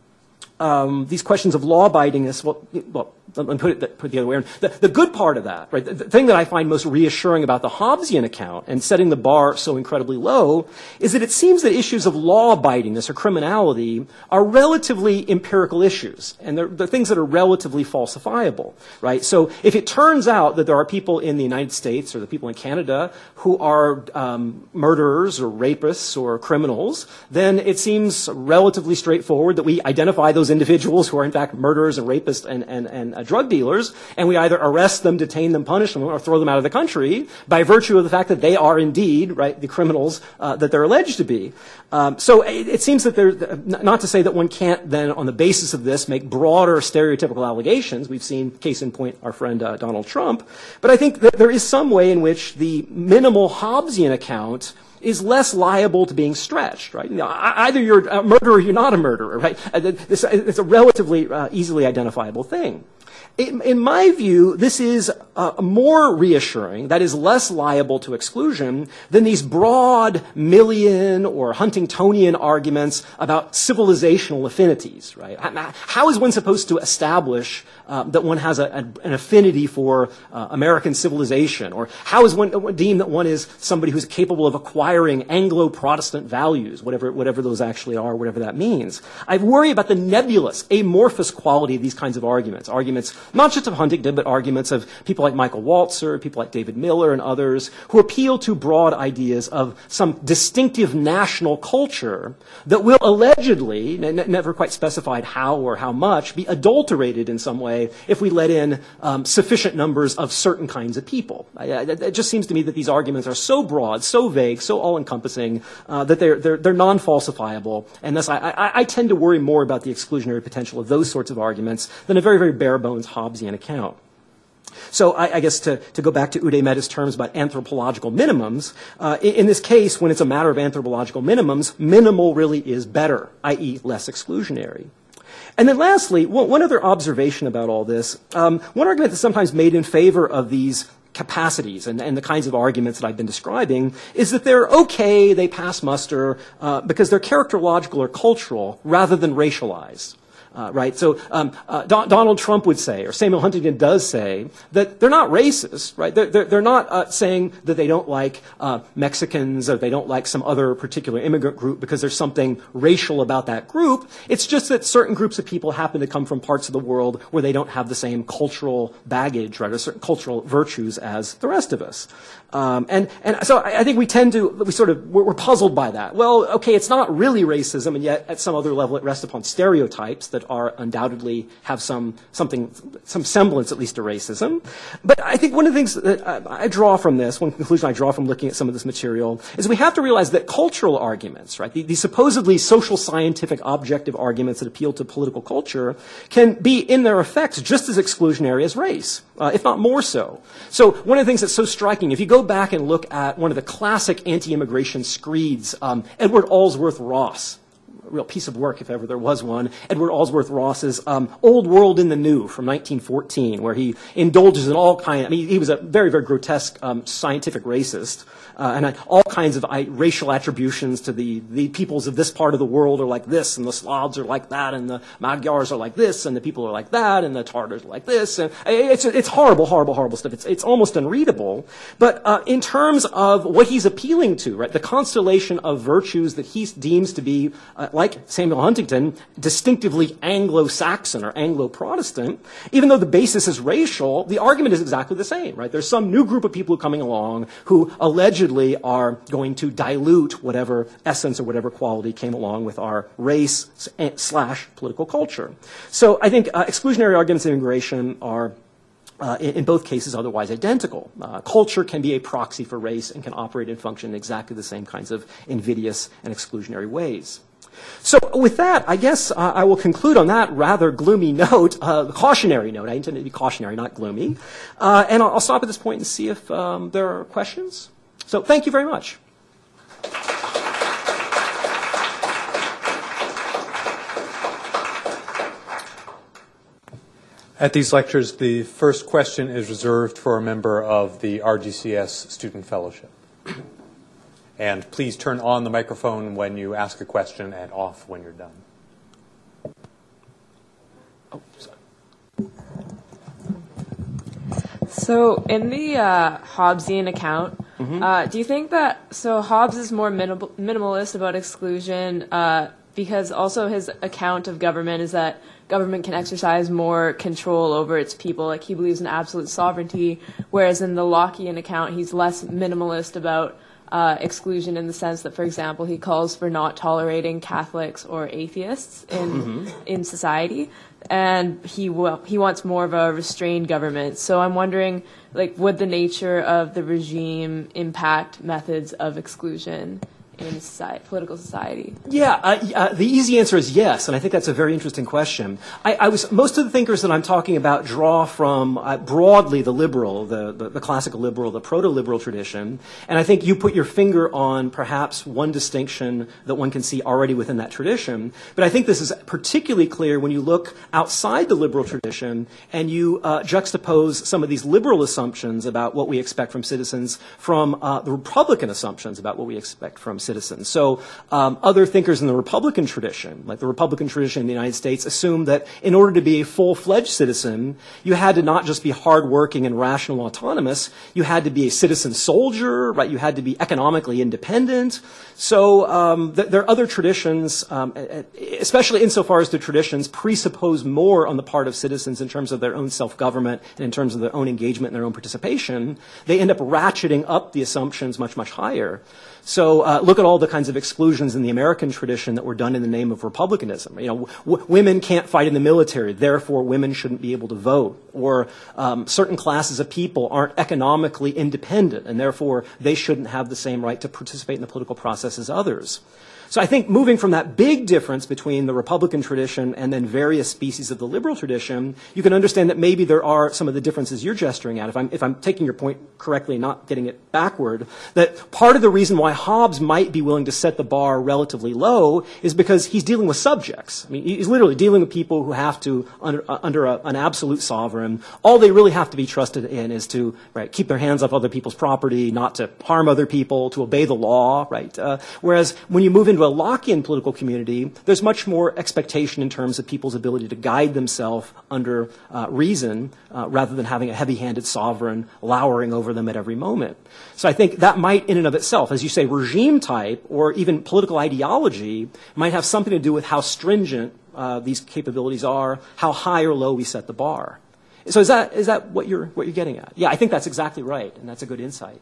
Um, these questions of law-abidingness, well, well, let me put it, put it the other way around. The, the good part of that, right, the, the thing that I find most reassuring about the Hobbesian account and setting the bar so incredibly low is that it seems that issues of law-abidingness or criminality are relatively empirical issues, and they're, they're things that are relatively falsifiable, right? So if it turns out that there are people in the United States or the people in Canada who are um, murderers or rapists or criminals, then it seems relatively straightforward that we identify those individuals who are in fact murderers and rapists and, and, and uh, drug dealers, and we either arrest them, detain them, punish them, or throw them out of the country by virtue of the fact that they are indeed, right, the criminals uh, that they're alleged to be. Um, so it, it seems that there, not to say that one can't then, on the basis of this, make broader stereotypical allegations. We've seen, case in point, our friend uh, Donald Trump. But I think that there is some way in which the minimal Hobbesian account is less liable to being stretched, right? You know, either you're a murderer or you're not a murderer, right? It's a relatively uh, easily identifiable thing. In, in my view, this is uh, more reassuring, that is less liable to exclusion, than these broad Millian or Huntingtonian arguments about civilizational affinities, right? How is one supposed to establish uh, that one has a, a, an affinity for uh, American civilization? Or how is one deemed that one is somebody who's capable of acquiring Anglo-Protestant values, whatever, whatever those actually are, whatever that means? I worry about the nebulous, amorphous quality of these kinds of arguments, arguments not just of Huntington, but arguments of people like Michael Walzer, people like David Miller and others, who appeal to broad ideas of some distinctive national culture that will allegedly, n- never quite specified how or how much, be adulterated in some way if we let in um, sufficient numbers of certain kinds of people. I, I, it just seems to me that these arguments are so broad, so vague, so all-encompassing, uh, that they're, they're, they're non-falsifiable, and thus I, I, I tend to worry more about the exclusionary potential of those sorts of arguments than a very, very bare-bones Hobbesian account. So I, I guess to, to go back to Uday Metta's terms about anthropological minimums, uh, in, in this case, when it's a matter of anthropological minimums, minimal really is better, that is less exclusionary. And then lastly, one, one other observation about all this, um, one argument that's sometimes made in favor of these capacities and, and the kinds of arguments that I've been describing is that they're okay, they pass muster, uh, because they're characterological or cultural rather than racialized. Uh, right? So um, uh, Don- Donald Trump would say, or Samuel Huntington does say, that they're not racist, right? They're, they're, they're not uh, saying that they don't like uh, Mexicans or they don't like some other particular immigrant group because there's something racial about that group. It's just that certain groups of people happen to come from parts of the world where they don't have the same cultural baggage, right, or certain cultural virtues as the rest of us. Um, and, and so I, I think we tend to, we sort of, we're, we're puzzled by that. Well, okay, it's not really racism, and yet at some other level it rests upon stereotypes that are undoubtedly have some something, some semblance at least to racism. But I think one of the things that I draw from this, one conclusion I draw from looking at some of this material, is we have to realize that cultural arguments, right, the, the supposedly social scientific objective arguments that appeal to political culture can be in their effects just as exclusionary as race, uh, if not more so. So one of the things that's so striking, if you go back and look at one of the classic anti-immigration screeds, um, Edward Allsworth Ross, a real piece of work if ever there was one, Edward Allsworth Ross's um, Old World in the New from nineteen fourteen, where he indulges in all kinds, I mean, he was a very, very grotesque um, scientific racist, uh, and uh, all kinds of uh, racial attributions to the, the peoples of this part of the world are like this, and the Slavs are like that, and the Magyars are like this, and the people are like that, and the Tartars are like this, and it's, it's horrible, horrible, horrible stuff. It's, it's almost unreadable, but uh, in terms of what he's appealing to, right, the constellation of virtues that he deems to be uh, like Samuel Huntington, distinctively Anglo-Saxon or Anglo-Protestant, even though the basis is racial, the argument is exactly the same, right? There's some new group of people coming along who allegedly are going to dilute whatever essence or whatever quality came along with our race slash political culture. So I think uh, exclusionary arguments in immigration are Uh, in, in both cases otherwise identical. Uh, culture can be a proxy for race and can operate and function in exactly the same kinds of invidious and exclusionary ways. So with that, I guess uh, I will conclude on that rather gloomy note, uh, cautionary note. I intended to be cautionary, not gloomy. Uh, and I'll, I'll stop at this point and see if um, there are questions. So thank you very much. At these lectures, the first question is reserved for a member of the R G C S Student Fellowship. And please turn on the microphone when you ask a question and off when you're done. Oh, sorry. So in the uh, Hobbesian account, mm-hmm. uh, do you think that, so Hobbes is more minimal, minimalist about exclusion uh, because also his account of government is that government can exercise more control over its people, like he believes in absolute sovereignty, whereas in the Lockean account he's less minimalist about uh, exclusion in the sense that, for example, he calls for not tolerating Catholics or atheists in mm-hmm. in society, and he will, he wants more of a restrained government. So I'm wondering, like, would the nature of the regime impact methods of exclusion in society, political society? Yeah, uh, uh, the easy answer is yes, and I think that's a very interesting question. I, I was most of the thinkers that I'm talking about draw from uh, broadly the liberal, the, the, the classical liberal, the proto-liberal tradition, and I think you put your finger on perhaps one distinction that one can see already within that tradition. But I think this is particularly clear when you look outside the liberal tradition and you uh, juxtapose some of these liberal assumptions about what we expect from citizens from uh, the Republican assumptions about what we expect from citizens. So um, other thinkers in the Republican tradition, like the Republican tradition in the United States, assumed that in order to be a full-fledged citizen, you had to not just be hardworking and rational autonomous, you had to be a citizen soldier, right? You had to be economically independent. So um, th- there are other traditions, um, especially insofar as the traditions presuppose more on the part of citizens in terms of their own self-government and in terms of their own engagement and their own participation. They end up ratcheting up the assumptions much, much higher. So uh, look at all the kinds of exclusions in the American tradition that were done in the name of republicanism. You know, w- women can't fight in the military, therefore women shouldn't be able to vote. Or um, certain classes of people aren't economically independent, and therefore they shouldn't have the same right to participate in the political process as others. So I think moving from that big difference between the Republican tradition and then various species of the liberal tradition, you can understand that maybe there are some of the differences you're gesturing at, if I'm, if I'm taking your point correctly and not getting it backward, that part of the reason why Hobbes might be willing to set the bar relatively low is because he's dealing with subjects. I mean, he's literally dealing with people who have to, under, uh, under a, an absolute sovereign, all they really have to be trusted in is to right, keep their hands off other people's property, not to harm other people, to obey the law, right? Uh, whereas when you move into a Lockean political community, there's much more expectation in terms of people's ability to guide themselves under uh, reason uh, rather than having a heavy-handed sovereign lowering over them at every moment. So I think that might, in and of itself, as you say, regime type or even political ideology might have something to do with how stringent uh, these capabilities are, how high or low we set the bar. So is that is that what you're what you're getting at? Yeah, I think that's exactly right, and that's a good insight.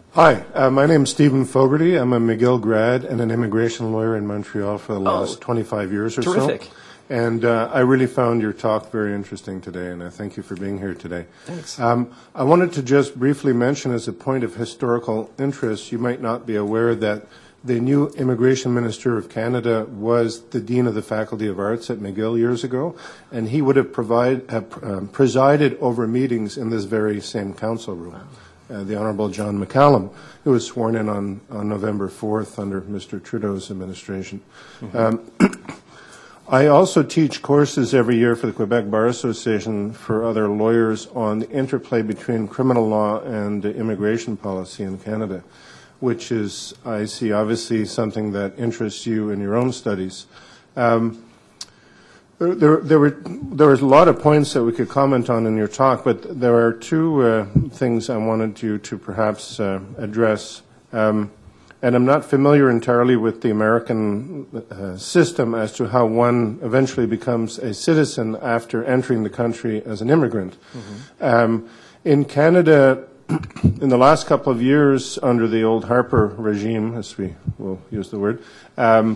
Hi, uh, my name is Stephen Fogarty. I'm a McGill grad and an immigration lawyer in Montreal for the last oh, twenty-five years or terrific. so. And uh, I really found your talk very interesting today, and I thank you for being here today. Thanks. Um, I wanted to just briefly mention as a point of historical interest, you might not be aware that the new Immigration Minister of Canada was the Dean of the Faculty of Arts at McGill years ago, and he would have, provide, have um, presided over meetings in this very same council room. Wow. Uh, the Honourable John McCallum, who was sworn in on, on November fourth under Mister Trudeau's administration. Mm-hmm. Um, I also teach courses every year for the Quebec Bar Association for other lawyers on the interplay between criminal law and uh, immigration policy in Canada, which is, I see, obviously something that interests you in your own studies. Um, there, there, there, were, there was a lot of points that we could comment on in your talk, but there are two uh, things I wanted you to perhaps uh, address. Um, And I'm not familiar entirely with the American uh, system as to how one eventually becomes a citizen after entering the country as an immigrant. Mm-hmm. Um, in Canada, in the last couple of years, under the old Harper regime, as we will use the word, um,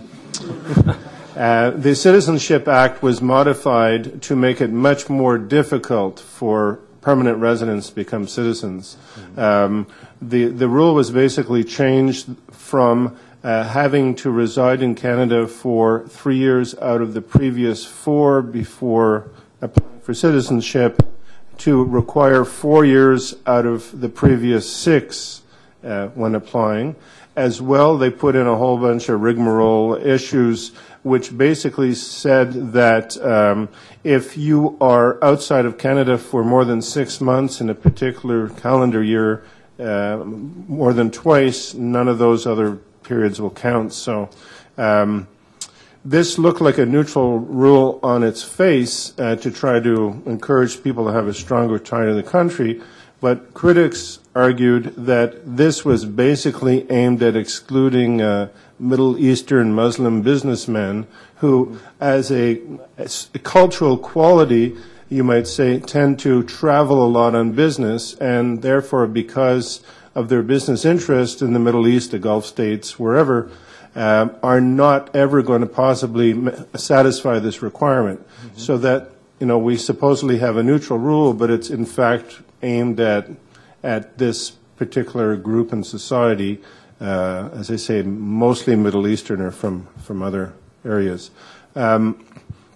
uh, the Citizenship Act was modified to make it much more difficult for permanent residents to become citizens. Mm-hmm. Um, the, the rule was basically changed from uh, having to reside in Canada for three years out of the previous four before applying for citizenship to require four years out of the previous six uh, when applying. As well, they put in a whole bunch of rigmarole issues which basically said that um, if you are outside of Canada for more than six months in a particular calendar year, uh, more than twice, none of those other periods will count. So um, this looked like a neutral rule on its face uh, to try to encourage people to have a stronger tie to the country, but critics argued that this was basically aimed at excluding uh, Middle Eastern Muslim businessmen who, as a, as a cultural quality, you might say, tend to travel a lot on business, and therefore, because of their business interest in the Middle East, the Gulf states, wherever, um, are not ever going to possibly satisfy this requirement. Mm-hmm. So that, you know, we supposedly have a neutral rule, but it's in fact aimed at at this particular group in society, uh, as I say, mostly Middle Eastern or from, from other areas. Um,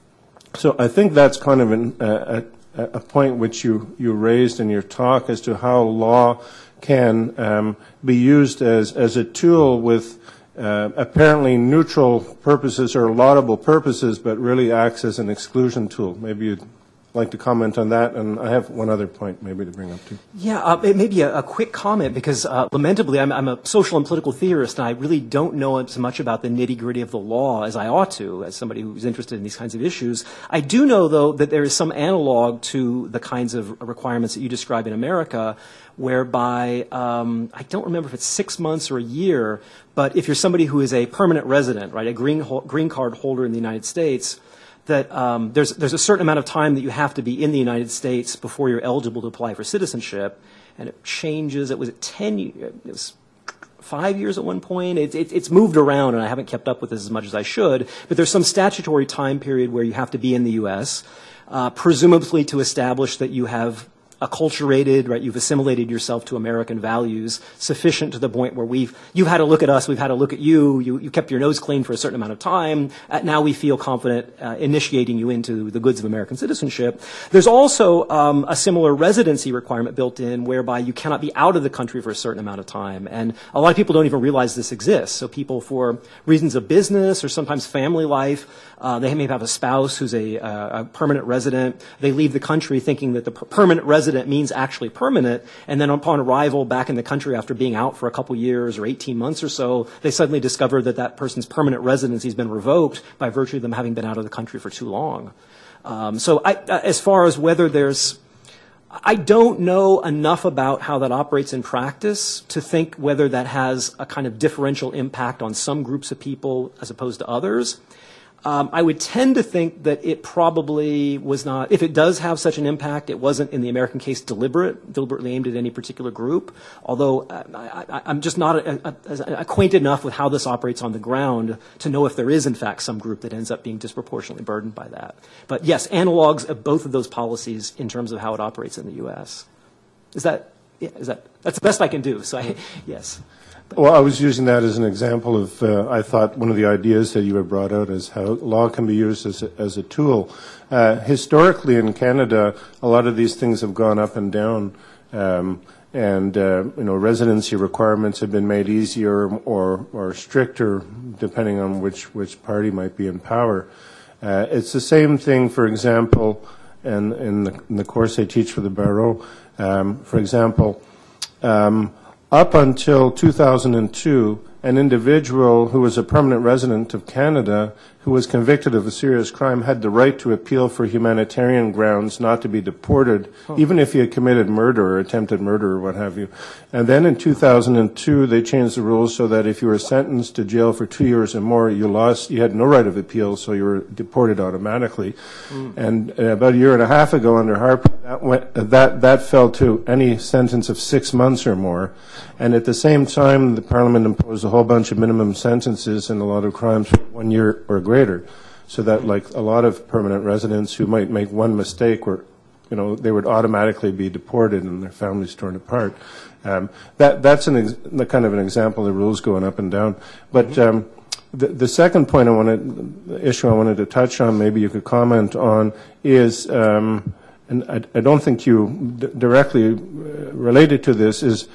so I think that's kind of an, uh, a, a point which you, you raised in your talk as to how law can um, be used as, as a tool with uh, apparently neutral purposes or laudable purposes, but really acts as an exclusion tool. Maybe you'd like to comment on that, and I have one other point maybe to bring up too. Yeah, uh, maybe a, a quick comment, because uh, lamentably I'm, I'm a social and political theorist, and I really don't know as much about the nitty-gritty of the law as I ought to, as somebody who's interested in these kinds of issues. I do know, though, that there is some analog to the kinds of requirements that you describe in America, whereby, um, I don't remember if it's six months or a year, but if you're somebody who is a permanent resident, right, a green, green card holder in the United States, that um, there's, there's a certain amount of time that you have to be in the United States before you're eligible to apply for citizenship, and it changes. It was at ten, it was five years at one point. It, it, it's moved around, and I haven't kept up with this as much as I should, but there's some statutory time period where you have to be in the U S, uh, presumably to establish that you have acculturated, right? You've assimilated yourself to American values sufficient to the point where we've, you've had a look at us, we've had a look at you, you, you kept your nose clean for a certain amount of time. Uh, now we feel confident uh, initiating you into the goods of American citizenship. There's also um, a similar residency requirement built in whereby you cannot be out of the country for a certain amount of time. And a lot of people don't even realize this exists. So people, for reasons of business or sometimes family life, uh, they may have a spouse who's a, uh, a permanent resident. They leave the country thinking that the per- permanent resident means actually permanent, and then upon arrival back in the country after being out for a couple years or eighteen months or so, they suddenly discover that that person's permanent residency has been revoked by virtue of them having been out of the country for too long. Um, so I, as far as whether there's, I don't know enough about how that operates in practice to think whether that has a kind of differential impact on some groups of people as opposed to others. Um, I would tend to think that it probably was not, if it does have such an impact, it wasn't in the American case deliberate, deliberately aimed at any particular group, although uh, I, I, I'm just not a, a, a, acquainted enough with how this operates on the ground to know if there is in fact some group that ends up being disproportionately burdened by that. But yes, analogs of both of those policies in terms of how it operates in the U S. Is that, yeah, is that, that's the best I can do, so I, yes. Well, I was using that as an example of, uh, I thought, one of the ideas that you had brought out is how law can be used as a, as a tool. Uh, historically in Canada, a lot of these things have gone up and down, um, and uh, you know, residency requirements have been made easier or, or stricter, depending on which, which party might be in power. Uh, it's the same thing, for example, and in the, in the course I teach for the Barreau, um, for example, um, up until two thousand two, an individual who was a permanent resident of Canada who was convicted of a serious crime had the right to appeal for humanitarian grounds not to be deported, oh. even if he had committed murder or attempted murder or what have you. And then in two thousand two, they changed the rules so that if you were sentenced to jail for two years or more, you lost, you had no right of appeal, so you were deported automatically. Mm. And uh, about a year and a half ago under Harper, that, went, uh, that, that fell to any sentence of six months or more. And at the same time, the Parliament imposed a whole bunch of minimum sentences in a lot of crimes for one year or greater, so that like a lot of permanent residents who might make one mistake were, you know, they would automatically be deported and their families torn apart. Um, that that's an ex the kind of an example of the rules going up and down. But um, the, the second point I wanted, the issue I wanted to touch on, maybe you could comment on, is, um, and I, I don't think you d directly related to this, is.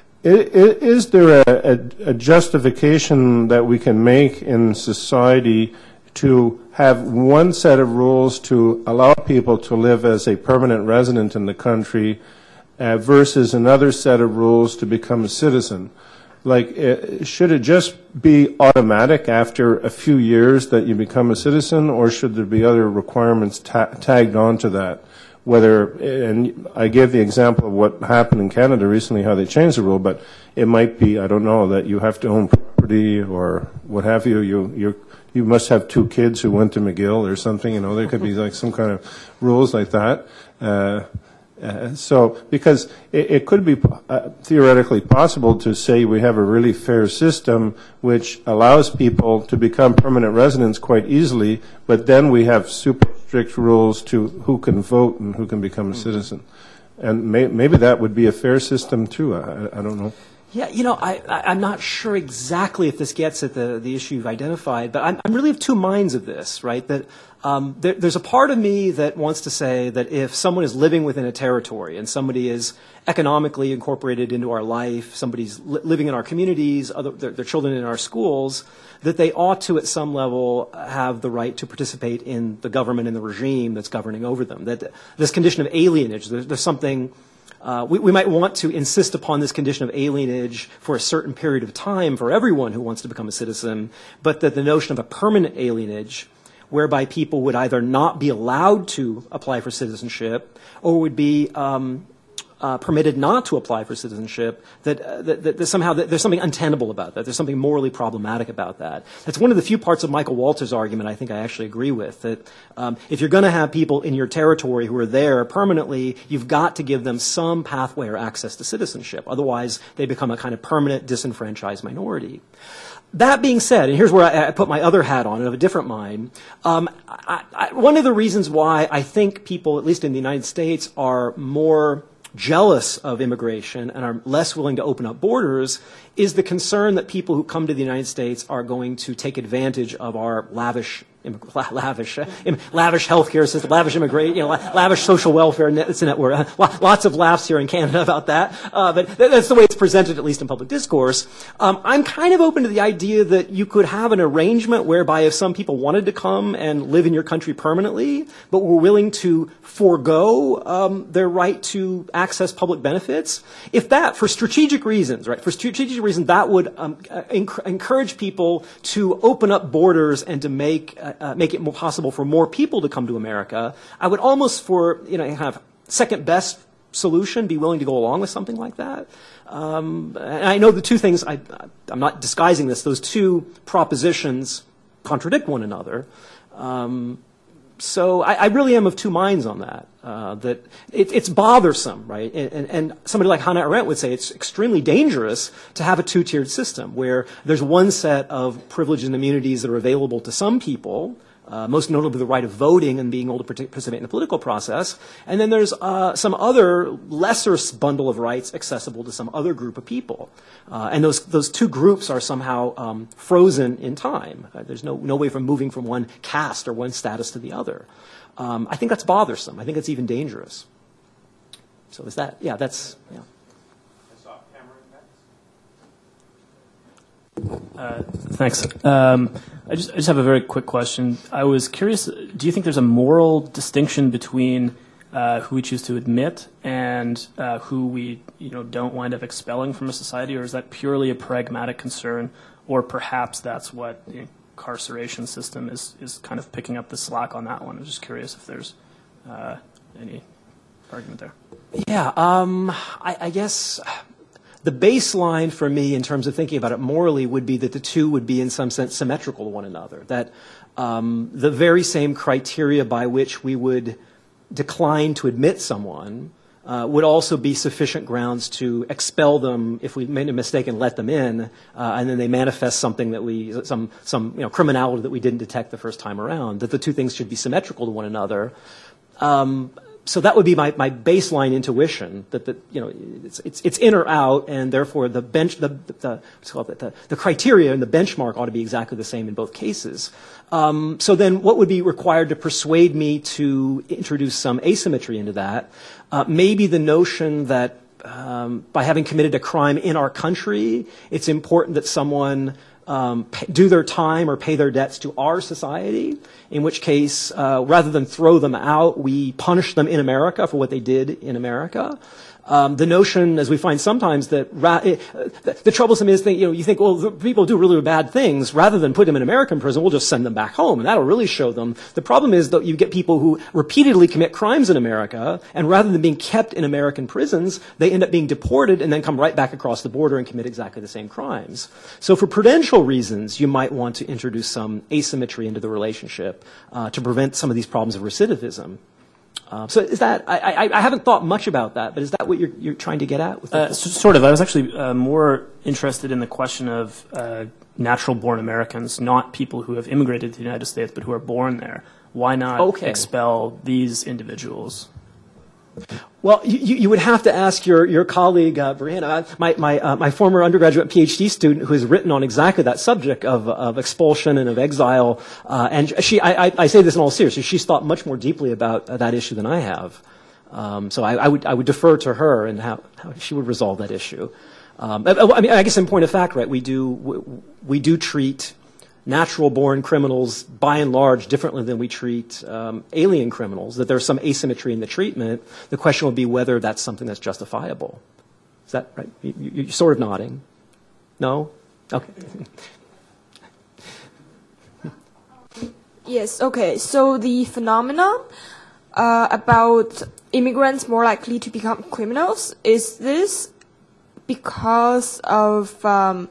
Is there a, a, a justification that we can make in society to have one set of rules to allow people to live as a permanent resident in the country uh, versus another set of rules to become a citizen? Like, uh, should it just be automatic after a few years that you become a citizen, or should there be other requirements ta tagged on to that? Whether, and I gave the example of what happened in Canada recently, how they changed the rule, but it might be, I don't know, that you have to own property or what have you. You, you, you must have two kids who went to McGill or something, you know, there could be like some kind of rules like that. Uh, Uh, so, because it, it could be uh, theoretically possible to say we have a really fair system which allows people to become permanent residents quite easily, but then we have super strict rules to who can vote and who can become a citizen. And may, maybe that would be a fair system too. I, I don't know. Yeah, you know, I, I, I'm not sure exactly if this gets at the, the issue you've identified, but I'm, I'm really of two minds of this, right? That um, there, there's a part of me that wants to say that if someone is living within a territory and somebody is economically incorporated into our life, somebody's li living in our communities, other, their, their children in our schools, that they ought to at some level have the right to participate in the government and the regime that's governing over them. That this condition of alienage, there's, there's something... Uh, we, we might want to insist upon this condition of alienage for a certain period of time for everyone who wants to become a citizen, but that the notion of a permanent alienage, whereby people would either not be allowed to apply for citizenship or would be um, uh, permitted not to apply for citizenship, that, uh, that, that, that somehow that there's something untenable about that. There's something morally problematic about that. That's one of the few parts of Michael Walter's argument I think I actually agree with, that um, if you're going to have people in your territory who are there permanently, you've got to give them some pathway or access to citizenship. Otherwise, they become a kind of permanent disenfranchised minority. That being said, and here's where I, I put my other hat on, of a different mind, um, I, I, one of the reasons why I think people, at least in the United States, are more jealous of immigration and are less willing to open up borders is the concern that people who come to the United States are going to take advantage of our lavish lavish, uh, lavish healthcare system, lavish immigration, you know, lavish social welfare net, network. Uh, lots of laughs here in Canada about that, uh, but th that's the way it's presented, at least in public discourse. Um, I'm kind of open to the idea that you could have an arrangement whereby if some people wanted to come and live in your country permanently, but were willing to forego um, their right to access public benefits, if that, for strategic reasons, right, for strategic reasons, that would um, enc encourage people to open up borders and to make uh, Uh, make it more possible for more people to come to America, I would almost, for you know, kind of second best solution, be willing to go along with something like that. Um, and I know the two things, I, I'm not disguising this, those two propositions contradict one another. Um, so I, I really am of two minds on that. Uh, that it, it's bothersome, right? And, and, and somebody like Hannah Arendt would say it's extremely dangerous to have a two-tiered system where there's one set of privileges and immunities that are available to some people, Uh, most notably the right of voting and being able to participate in the political process. And then there's uh, some other lesser bundle of rights accessible to some other group of people. Uh, and those those two groups are somehow um, frozen in time. Uh, there's no, no way from moving from one caste or one status to the other. Um, I think that's bothersome. I think it's even dangerous. So is that, yeah, that's, yeah. Uh, thanks. Um, I just I just have a very quick question. I was curious. Do you think there's a moral distinction between uh, who we choose to admit and uh, who we you know don't wind up expelling from a society, or is that purely a pragmatic concern, or perhaps that's what the incarceration system is is kind of picking up the slack on that one? I'm just curious if there's uh, any argument there. Yeah. Um, I, I guess. The baseline for me in terms of thinking about it morally would be that the two would be in some sense symmetrical to one another, that um, the very same criteria by which we would decline to admit someone uh, would also be sufficient grounds to expel them if we made a mistake and let them in, uh, and then they manifest something that we, some, some you know, criminality that we didn't detect the first time around, that the two things should be symmetrical to one another. Um, So that would be my, my baseline intuition that the, you know it's, it's it's in or out, and therefore the bench the the what's called it, the, the criteria and the benchmark ought to be exactly the same in both cases. Um, so then, what would be required to persuade me to introduce some asymmetry into that? Uh, maybe the notion that um, by having committed a crime in our country, it's important that someone Um, pay, do their time or pay their debts to our society, in which case, uh, rather than throw them out, we punish them in America for what they did in America. Um, the notion, as we find sometimes, that ra- it, uh, the, the troublesome is that you know you think, well, the people do really bad things. Rather than put them in American prison, we'll just send them back home, and that'll really show them. The problem is that you get people who repeatedly commit crimes in America, and rather than being kept in American prisons, they end up being deported and then come right back across the border and commit exactly the same crimes. So, for prudential reasons, you might want to introduce some asymmetry into the relationship uh, to prevent some of these problems of recidivism. Uh, so is that, I, I, I haven't thought much about that, but is that what you're, you're trying to get at? With uh, sort of. I was actually uh, more interested in the question of uh, natural-born Americans, not people who have immigrated to the United States, but who are born there. Why not okay. expel these individuals? Well, you, you would have to ask your, your colleague, uh, Brianna, my, my, uh, my former undergraduate PhD student who has written on exactly that subject of, of expulsion and of exile. Uh, and she, I, I say this in all seriousness, she's thought much more deeply about uh, that issue than I have. Um, so I, I would, I would defer to her and how, how she would resolve that issue. Um, I, I mean, I guess in point of fact, right, we do, we, we do treat natural-born criminals, by and large, differently than we treat um, alien criminals, that there's some asymmetry in the treatment. The question would be whether that's something that's justifiable. Is that right? You, you, you're sort of nodding. No? Okay. Yes, okay. So the phenomenon uh, about immigrants more likely to become criminals, is this because of... Um,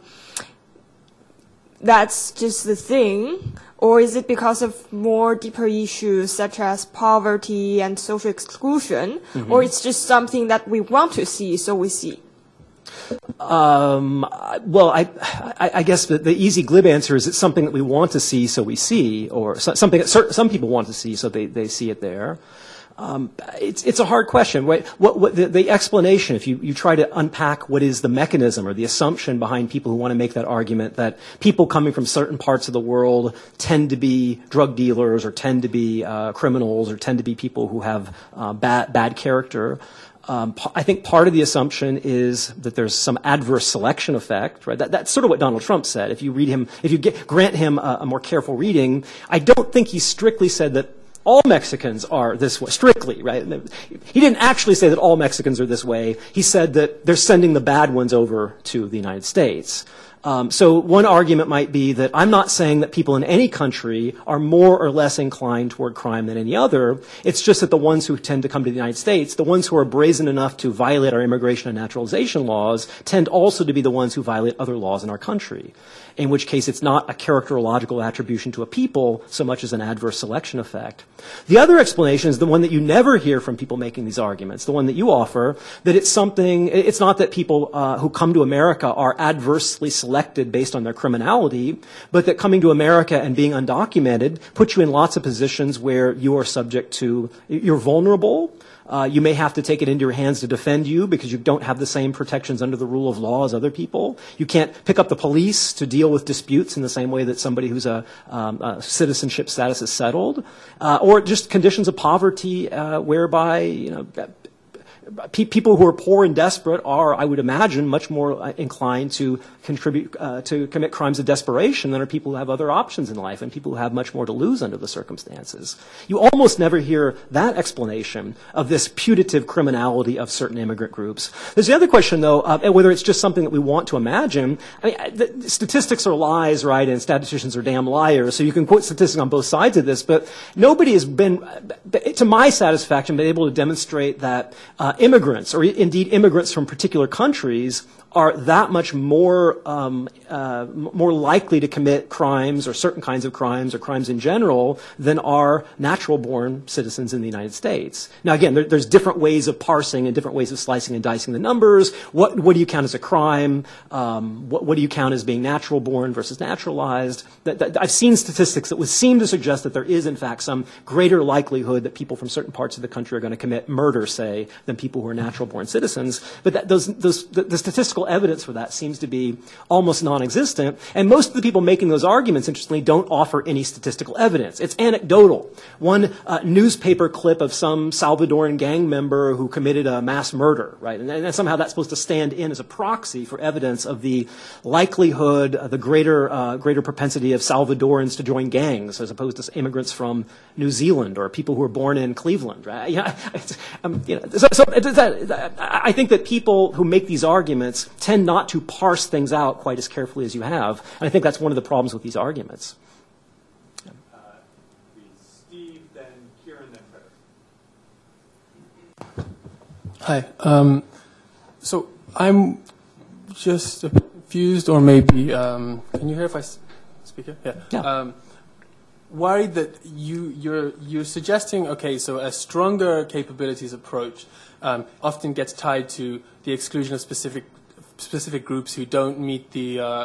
that's just the thing, or is it because of more deeper issues such as poverty and social exclusion, mm-hmm. or it's just something that we want to see, so we see? Um, well, I, I, I guess the, the easy glib answer is it's something that we want to see, so we see, or so, something that certain, some people want to see, so they, they see it there. Um, it's, it's a hard question. What, what, what the, the explanation, if you, you try to unpack what is the mechanism or the assumption behind people who want to make that argument that people coming from certain parts of the world tend to be drug dealers or tend to be uh, criminals or tend to be people who have uh, bad, bad character, Um, I think part of the assumption is that there's some adverse selection effect, right? That, that's sort of what Donald Trump said. If you read him, if you get, grant him a, a more careful reading, I don't think he strictly said that all Mexicans are this way, strictly, right? He didn't actually say that all Mexicans are this way. He said that they're sending the bad ones over to the United States. Um, so one argument might be that I'm not saying that people in any country are more or less inclined toward crime than any other. It's just that the ones who tend to come to the United States, the ones who are brazen enough to violate our immigration and naturalization laws, tend also to be the ones who violate other laws in our country, in which case it's not a characterological attribution to a people so much as an adverse selection effect. The other explanation is the one that you never hear from people making these arguments, the one that you offer, that it's something, it's not that people uh, who come to America are adversely selected based on their criminality, but that coming to America and being undocumented puts you in lots of positions where you are subject to, you're vulnerable. Uh, you may have to take it into your hands to defend you because you don't have the same protections under the rule of law as other people. You can't pick up the police to deal with disputes in the same way that somebody who's a, um, a citizenship status is settled, uh, or just conditions of poverty uh, whereby, you know, pe- people who are poor and desperate are, I would imagine, much more inclined to contribute uh, to commit crimes of desperation than are people who have other options in life and people who have much more to lose under the circumstances. You almost never hear that explanation of this putative criminality of certain immigrant groups. There's the other question, though, uh, whether it's just something that we want to imagine. I mean, the statistics are lies, right, and statisticians are damn liars, so you can quote statistics on both sides of this, but nobody has been, to my satisfaction, been able to demonstrate that uh, immigrants, or indeed immigrants from particular countries, are that much more um, uh, more likely to commit crimes or certain kinds of crimes or crimes in general than are natural-born citizens in the United States. Now, again, there, there's different ways of parsing and different ways of slicing and dicing the numbers. What, what do you count as a crime? Um, what, what do you count as being natural-born versus naturalized? That, that, I've seen statistics that would seem to suggest that there is, in fact, some greater likelihood that people from certain parts of the country are going to commit murder, say, than people who are natural-born citizens. But that, those, those, the, the statistical evidence for that seems to be almost non-existent, and most of the people making those arguments, interestingly, don't offer any statistical evidence. It's anecdotal. One uh, newspaper clip of some Salvadoran gang member who committed a mass murder, right, and, and somehow that's supposed to stand in as a proxy for evidence of the likelihood, uh, the greater uh, greater propensity of Salvadorans to join gangs as opposed to immigrants from New Zealand or people who were born in Cleveland, right? Yeah, um, you know, so, so that, I think that people who make these arguments tend not to parse things out quite as carefully as you have. And I think that's one of the problems with these arguments. Uh, Steve, then Kieran, then Frederick. Hi. Um, so I'm just confused, or maybe, um, can you hear if I s- speak here? Yeah. Yeah. Um, worried that you, you're, you're suggesting, okay, so a stronger capabilities approach um, often gets tied to the exclusion of specific specific groups who don't meet the uh,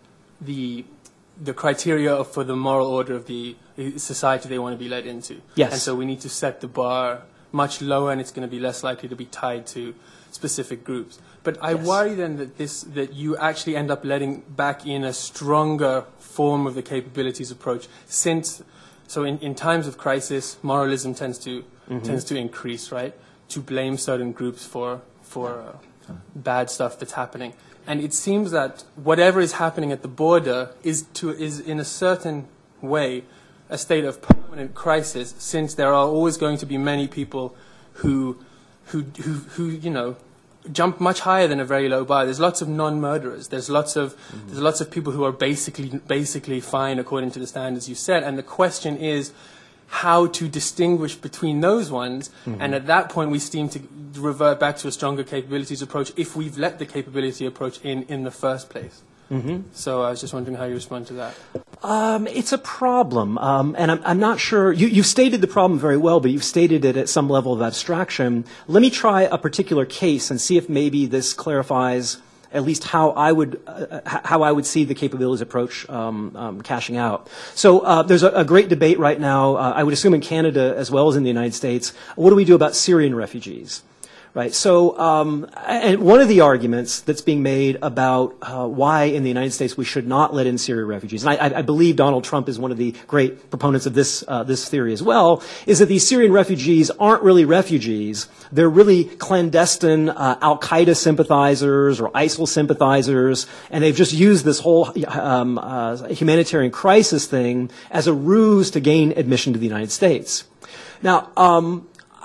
the the criteria for the moral order of the society they want to be led into. Yes. And so we need to set the bar much lower, and it's going to be less likely to be tied to specific groups. But I Yes. worry then that this that you actually end up letting back in a stronger form of the capabilities approach, since so in, in times of crisis, moralism tends to mm-hmm. tends to increase, right? To blame certain groups for for uh, bad stuff that's happening. And it seems that whatever is happening at the border is to is in a certain way a state of permanent crisis, since there are always going to be many people who who who, who you know jump much higher than a very low bar. There's lots of non-murderers. There's lots of mm-hmm. there's lots of people who are basically basically fine according to the standards you set. And the question is how to distinguish between those ones, mm-hmm. and at that point we seem to revert back to a stronger capabilities approach if we've let the capability approach in in the first place. Mm-hmm. So I was just wondering how you respond to that. Um, it's a problem, um, and I'm, I'm not sure. You, you've stated the problem very well, but you've stated it at some level of abstraction. Let me try a particular case and see if maybe this clarifies at least how I would uh, how I would see the capabilities approach um, um, cashing out. So uh, there's a, a great debate right now, uh, I would assume in Canada as well as in the United States. What do we do about Syrian refugees? Right. So, um, and one of the arguments that's being made about uh, why in the United States we should not let in Syrian refugees, and I, I believe Donald Trump is one of the great proponents of this uh, this theory as well, is that these Syrian refugees aren't really refugees. They're really clandestine uh, Al-Qaeda sympathizers or ISIL sympathizers, and they've just used this whole um, uh, humanitarian crisis thing as a ruse to gain admission to the United States. Now, um,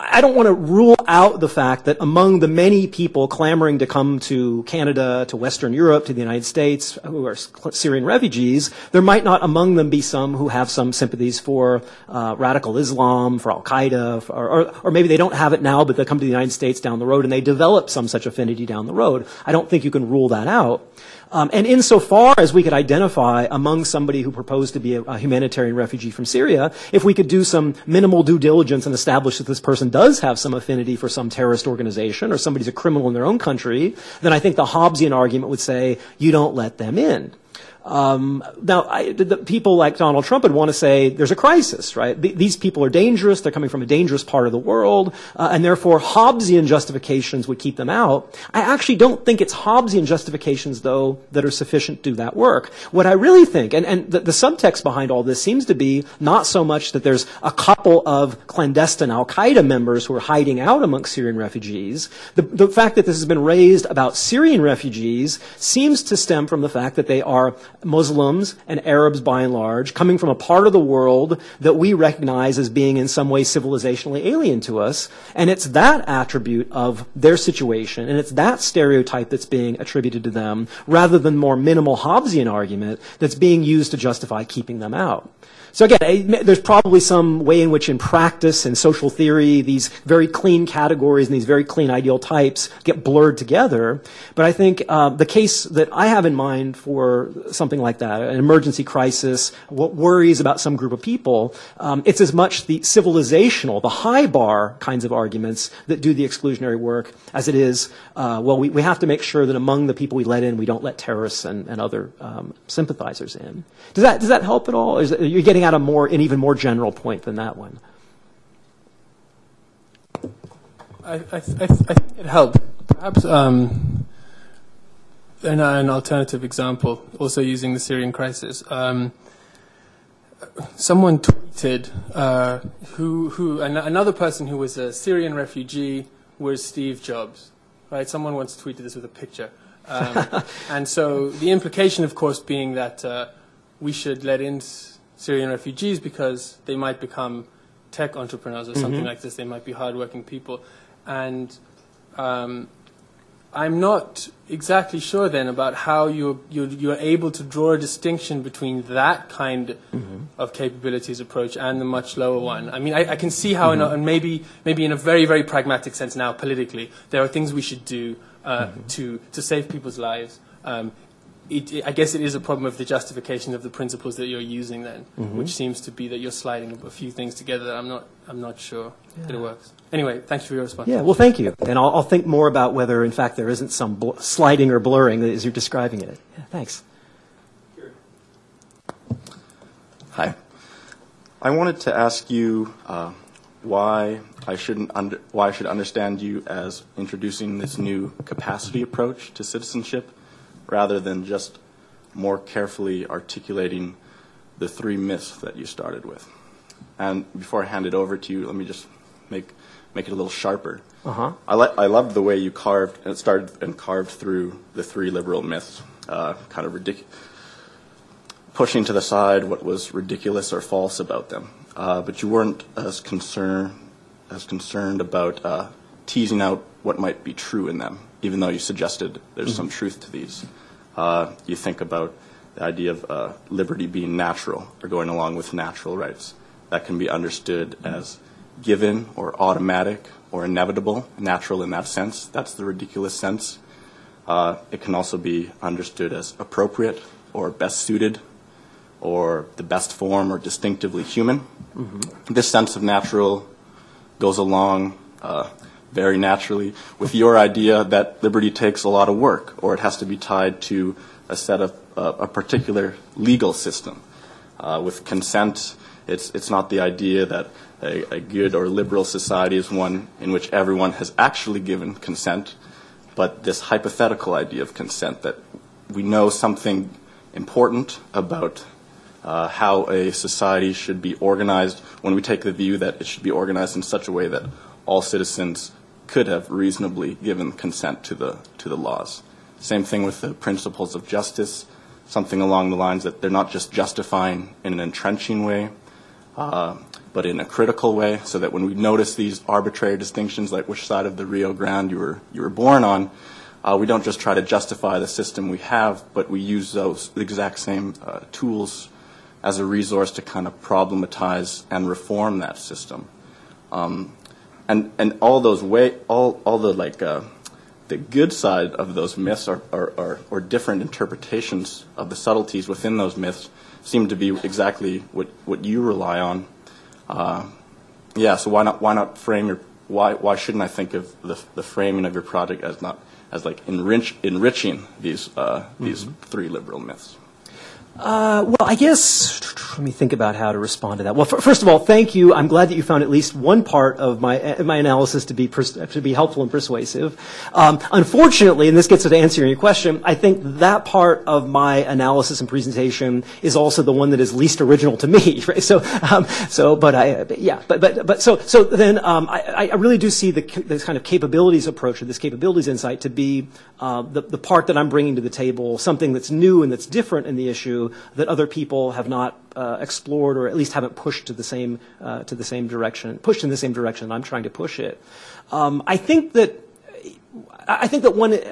I don't want to rule out the fact that among the many people clamoring to come to Canada, to Western Europe, to the United States, who are Syrian refugees, there might not among them be some who have some sympathies for uh, radical Islam, for Al-Qaeda, or, or, or maybe they don't have it now, but they come to the United States down the road and they develop some such affinity down the road. I don't think you can rule that out. Um, and insofar as we could identify among somebody who proposed to be a, a humanitarian refugee from Syria, if we could do some minimal due diligence and establish that this person does have some affinity for some terrorist organization or somebody's a criminal in their own country, then I think the Hobbesian argument would say, you don't let them in. Um, now, I, the people like Donald Trump would want to say there's a crisis, right? Th- these people are dangerous. They're coming from a dangerous part of the world, uh, and therefore Hobbesian justifications would keep them out. I actually don't think it's Hobbesian justifications, though, that are sufficient to do that work. What I really think, and, and the, the subtext behind all this seems to be not so much that there's a couple of clandestine Al-Qaeda members who are hiding out amongst Syrian refugees. The, the fact that this has been raised about Syrian refugees seems to stem from the fact that they are Muslims and Arabs by and large, coming from a part of the world that we recognize as being in some way civilizationally alien to us. And it's that attribute of their situation, and it's that stereotype that's being attributed to them, rather than more minimal Hobbesian argument that's being used to justify keeping them out. So again, there's probably some way in which in practice and social theory, these very clean categories and these very clean ideal types get blurred together. But I think uh, the case that I have in mind for something like that, an emergency crisis, what worries about some group of people, um, it's as much the civilizational, the high bar kinds of arguments that do the exclusionary work as it is, uh, well, we, we have to make sure that among the people we let in, we don't let terrorists and, and other um, sympathizers in. Does that, does that help at all? Is it, you're getting at a more, an even more general point than that one. I, I, I, I think it helped. Perhaps um, an, an alternative example, also using the Syrian crisis. Um, someone tweeted uh, who, who an, another person who was a Syrian refugee was Steve Jobs. Right? Someone once tweeted this with a picture. Um, and so the implication, of course, being that uh, we should let in Syrian refugees because they might become tech entrepreneurs or something mm-hmm. like this. They might be hardworking people. And um, I'm not exactly sure then about how you're, you're, you're able to draw a distinction between that kind mm-hmm. of capabilities approach and the much lower one. I mean, I, I can see how, mm-hmm. in a, and maybe, maybe in a very, very pragmatic sense now, politically, there are things we should do uh, mm-hmm. to, to save people's lives. Um, It, it, I guess it is a problem of the justification of the principles that you're using then, mm-hmm. which seems to be that you're sliding a few things together that I'm not, I'm not sure yeah. that it works. Anyway, thanks for your response. Yeah, well, thank you. And I'll, I'll think more about whether, in fact, there isn't some bl- sliding or blurring as you're describing it. Yeah, thanks. Hi. I wanted to ask you uh, why I shouldn't under, why I should understand you as introducing this new capacity approach to citizenship, rather than just more carefully articulating the three myths that you started with. And before I hand it over to you, let me just make make it a little sharper. Uh-huh. I, le- I loved the way you carved and started and carved through the three liberal myths, uh, kind of ridic- pushing to the side what was ridiculous or false about them. Uh, but you weren't as concerned as concerned about uh, teasing out what might be true in them, even though you suggested there's mm-hmm. some truth to these. Uh, you think about the idea of uh, liberty being natural or going along with natural rights. That can be understood as given or automatic or inevitable, natural in that sense. That's the ridiculous sense. Uh, it can also be understood as appropriate or best suited or the best form or distinctively human. Mm-hmm. This sense of natural goes along uh, very naturally with your idea that liberty takes a lot of work, or it has to be tied to a set of uh, a particular legal system. Uh, with consent, it's it's not the idea that a, a good or liberal society is one in which everyone has actually given consent, but this hypothetical idea of consent, that we know something important about uh, how a society should be organized when we take the view that it should be organized in such a way that all citizens could have reasonably given consent to the to the laws. Same thing with the principles of justice, something along the lines that they're not just justifying in an entrenching way, uh, but in a critical way, so that when we notice these arbitrary distinctions, like which side of the Rio Grande you were, you were born on, uh, we don't just try to justify the system we have, but we use those exact same uh, tools as a resource to kind of problematize and reform that system. Um, and and all those way, all all the like uh, the good side of those myths are, are, are or different interpretations of the subtleties within those myths seem to be exactly what, what you rely on. Uh, yeah, so why not why not frame your why why shouldn't I think of the the framing of your project as not as like enrich, enriching these uh, mm-hmm. these three liberal myths? Uh, well, I guess, let me think about how to respond to that. Well, f- first of all, thank you. I'm glad that you found at least one part of my uh, my analysis to be pers- to be helpful and persuasive. Um, unfortunately, and this gets to answering your question, I think that part of my analysis and presentation is also the one that is least original to me. Right? So, um, so, but I, but yeah, but but but so so then um, I, I really do see the this kind of capabilities approach or this capabilities insight to be uh, the the part that I'm bringing to the table, something that's new and that's different in the issue that other people have not uh, explored, or at least haven't pushed to the same uh, to the same direction, pushed in the same direction I'm trying to push it. Um, I think that I think that one.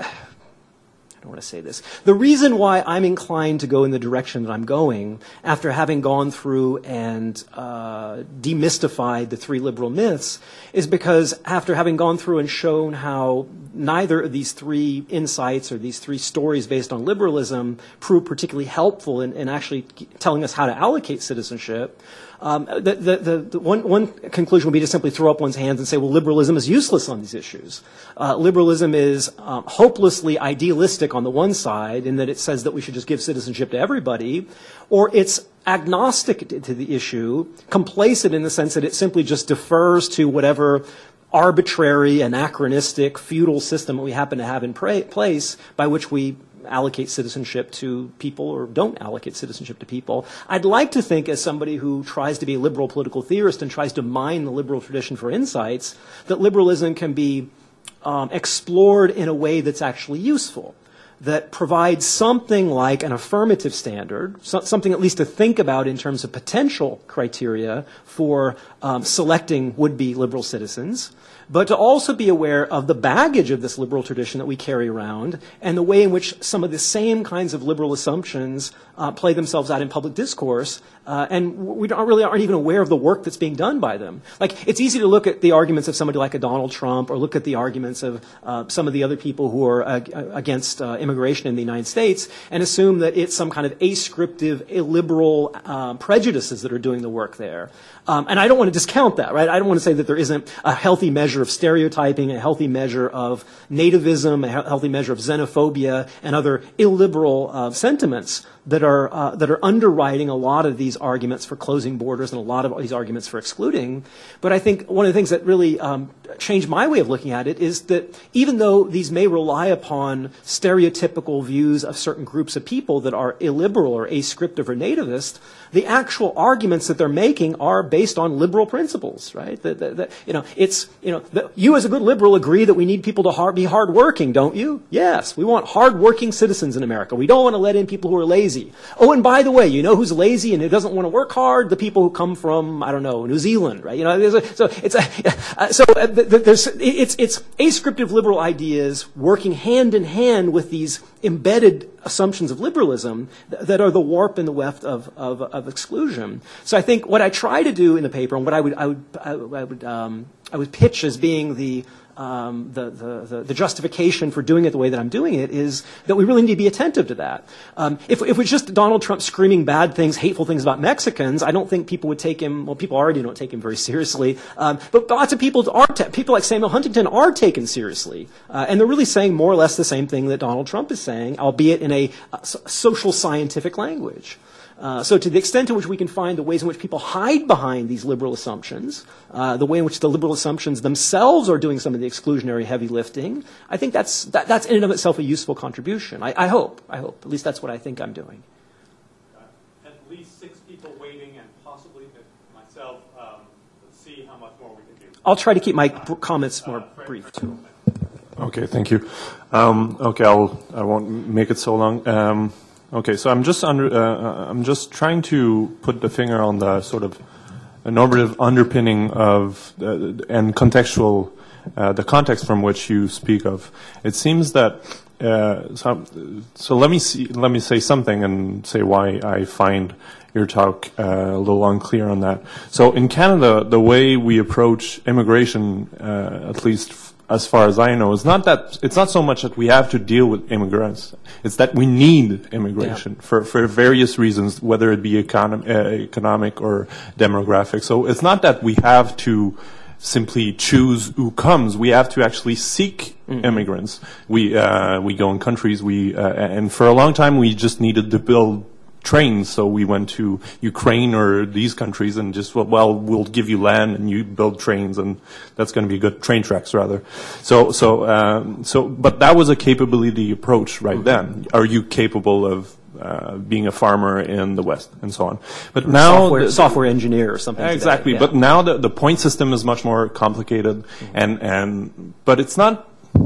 I don't want to say this. The reason why I'm inclined to go in the direction that I'm going, after having gone through and uh, demystified the three liberal myths, is because after having gone through and shown how neither of these three insights or these three stories based on liberalism prove particularly helpful in, in actually telling us how to allocate citizenship, Um, the, the, the, the one, one conclusion would be to simply throw up one's hands and say, well, liberalism is useless on these issues. Uh, liberalism is um, hopelessly idealistic on the one side in that it says that we should just give citizenship to everybody, or it's agnostic to the issue, complacent in the sense that it simply just defers to whatever arbitrary, anachronistic, feudal system we happen to have in pra- place by which we allocate citizenship to people or don't allocate citizenship to people. I'd like to think, as somebody who tries to be a liberal political theorist and tries to mine the liberal tradition for insights, that liberalism can be um, explored in a way that's actually useful, that provides something like an affirmative standard, so, something at least to think about in terms of potential criteria for um, selecting would-be liberal citizens, but to also be aware of the baggage of this liberal tradition that we carry around and the way in which some of the same kinds of liberal assumptions uh, play themselves out in public discourse, uh, and we don't really aren't even aware of the work that's being done by them. Like, it's easy to look at the arguments of somebody like a Donald Trump or look at the arguments of uh, some of the other people who are uh, against uh, immigration in the United States and assume that it's some kind of ascriptive, illiberal uh, prejudices that are doing the work there. Um, and I don't want to discount that, right? I don't want to say that there isn't a healthy measure of stereotyping, a healthy measure of nativism, a healthy measure of xenophobia, and other illiberal uh, sentiments that are uh, that are underwriting a lot of these arguments for closing borders and a lot of these arguments for excluding. But I think one of the things that really um, changed my way of looking at it is that even though these may rely upon stereotypical views of certain groups of people that are illiberal or ascriptive or nativist, the actual arguments that they're making are based on liberal principles, right? That, that, that, you know, it's you know, the, you as a good liberal agree that we need people to hard, be hardworking, don't you? Yes, we want hardworking citizens in America. We don't want to let in people who are lazy. Oh, and by the way, you know who's lazy and who doesn't want to work hard? The people who come from, I don't know, New Zealand, right? You know, a, so it's a, uh, so uh, there's it's it's ascriptive liberal ideas working hand in hand with these embedded assumptions of liberalism th- that are the warp and the weft of, of of exclusion. So I think what I try to do in the paper and what I would I would I would um, I would pitch as being the Um, the, the, the justification for doing it the way that I'm doing it is that we really need to be attentive to that. Um, if, if it was just Donald Trump screaming bad things, hateful things about Mexicans, I don't think people would take him, well, people already don't take him very seriously, um, but lots of people are, ta- people like Samuel Huntington are taken seriously. Uh, and they're really saying more or less the same thing that Donald Trump is saying, albeit in a uh, social scientific language. Uh, so to the extent to which we can find the ways in which people hide behind these liberal assumptions, uh, the way in which the liberal assumptions themselves are doing some of the exclusionary heavy lifting, I think that's that, that's in and of itself a useful contribution. I, I hope. I hope. At least that's what I think I'm doing. At least six people waiting, and possibly myself. Um, let's see how much more we can do. I'll try to keep my uh, comments more uh, brief too. Okay, thank you. Um, okay, I'll I won't make it so long. Um, Okay, so I'm just under, uh, I'm just trying to put the finger on the sort of a normative underpinning of uh, and contextual, uh, the context from which you speak of. It seems that uh, so, so let me see, let me say something and say why I find your talk uh, a little unclear on that. So in Canada, the way we approach immigration, uh, at least f- as far as I know, is not that it's not so much that we have to deal with immigrants. It's that we need immigration yeah. for for various reasons, whether it be econom- uh, economic or demographic. So it's not that we have to simply choose who comes. We have to actually seek mm-hmm. immigrants. We uh, we go in countries. We uh, and for a long time we just needed to build trains, so we went to Ukraine or these countries and just, well, well we'll give you land and you build trains, and that's going to be good, train tracks rather. So, so, um, so, but that was a capability approach right then. Are you capable of uh, being a farmer in the West and so on? But now, software, the, software engineer or something. Exactly. Today, yeah. But now the the point system is much more complicated, mm-hmm. and and but it's not.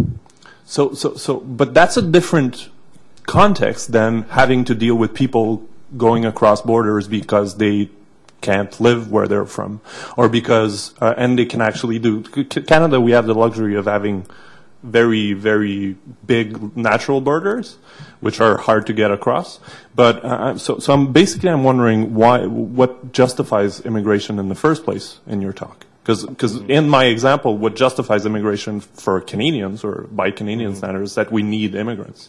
So so so. But that's a different context than having to deal with people going across borders because they can't live where they're from, or because uh, and they can actually do. Canada, we have the luxury of having very very big natural borders, which are hard to get across. But uh, so so I'm basically I'm wondering why what justifies immigration in the first place in your talk. Because because in my example, what justifies immigration for Canadians or by Canadian standards is that we need immigrants.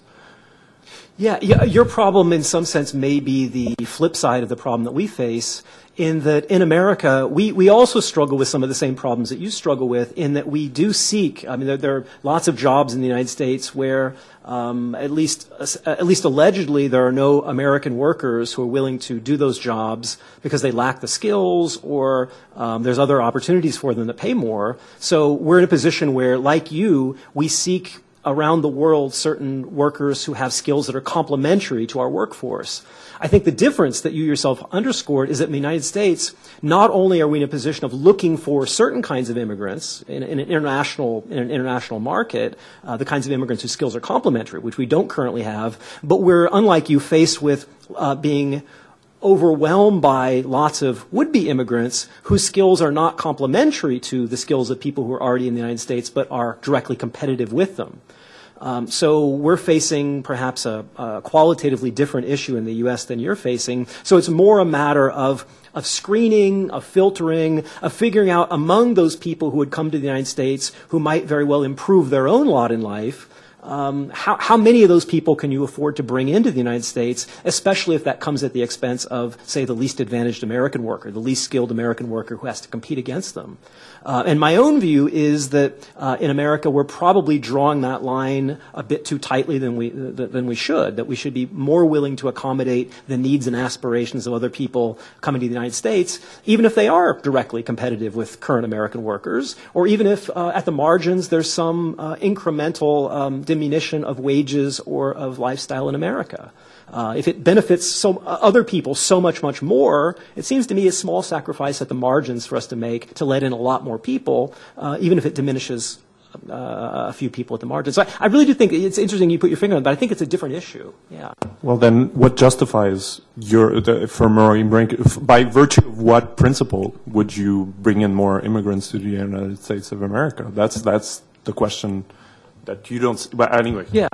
Yeah, yeah, your problem in some sense may be the flip side of the problem that we face, in that in America, we, we also struggle with some of the same problems that you struggle with, in that we do seek, I mean, there, there are lots of jobs in the United States where, um, at least, uh, at least allegedly, there are no American workers who are willing to do those jobs because they lack the skills, or um, there's other opportunities for them that pay more. So we're in a position where, like you, we seek around the world certain workers who have skills that are complementary to our workforce. I think the difference that you yourself underscored is that in the United States, not only are we in a position of looking for certain kinds of immigrants in, in an international in an international market, uh, the kinds of immigrants whose skills are complementary, which we don't currently have, but we're, unlike you, faced with uh, being overwhelmed by lots of would-be immigrants whose skills are not complementary to the skills of people who are already in the United States but are directly competitive with them. Um, so we're facing perhaps a, a qualitatively different issue in the U S than you're facing. So it's more a matter of of screening, of filtering, of figuring out among those people who would come to the United States who might very well improve their own lot in life, Um, how, how many of those people can you afford to bring into the United States, especially if that comes at the expense of, say, the least advantaged American worker, the least skilled American worker who has to compete against them? Uh, and my own view is that uh, in America we're probably drawing that line a bit too tightly than we th- than we should, that we should be more willing to accommodate the needs and aspirations of other people coming to the United States, even if they are directly competitive with current American workers, or even if uh, at the margins there's some uh, incremental um, diminution of wages or of lifestyle in America. Uh, if it benefits so, uh, other people so much, much more, it seems to me a small sacrifice at the margins for us to make to let in a lot more people, uh, even if it diminishes uh, a few people at the margins. So I, I really do think it's interesting you put your finger on it, but I think it's a different issue. Yeah. Well, then what justifies your, the, for Murray Brink, by virtue of what principle would you bring in more immigrants to the United States of America? That's, that's the question that you don't, but anyway. Yeah.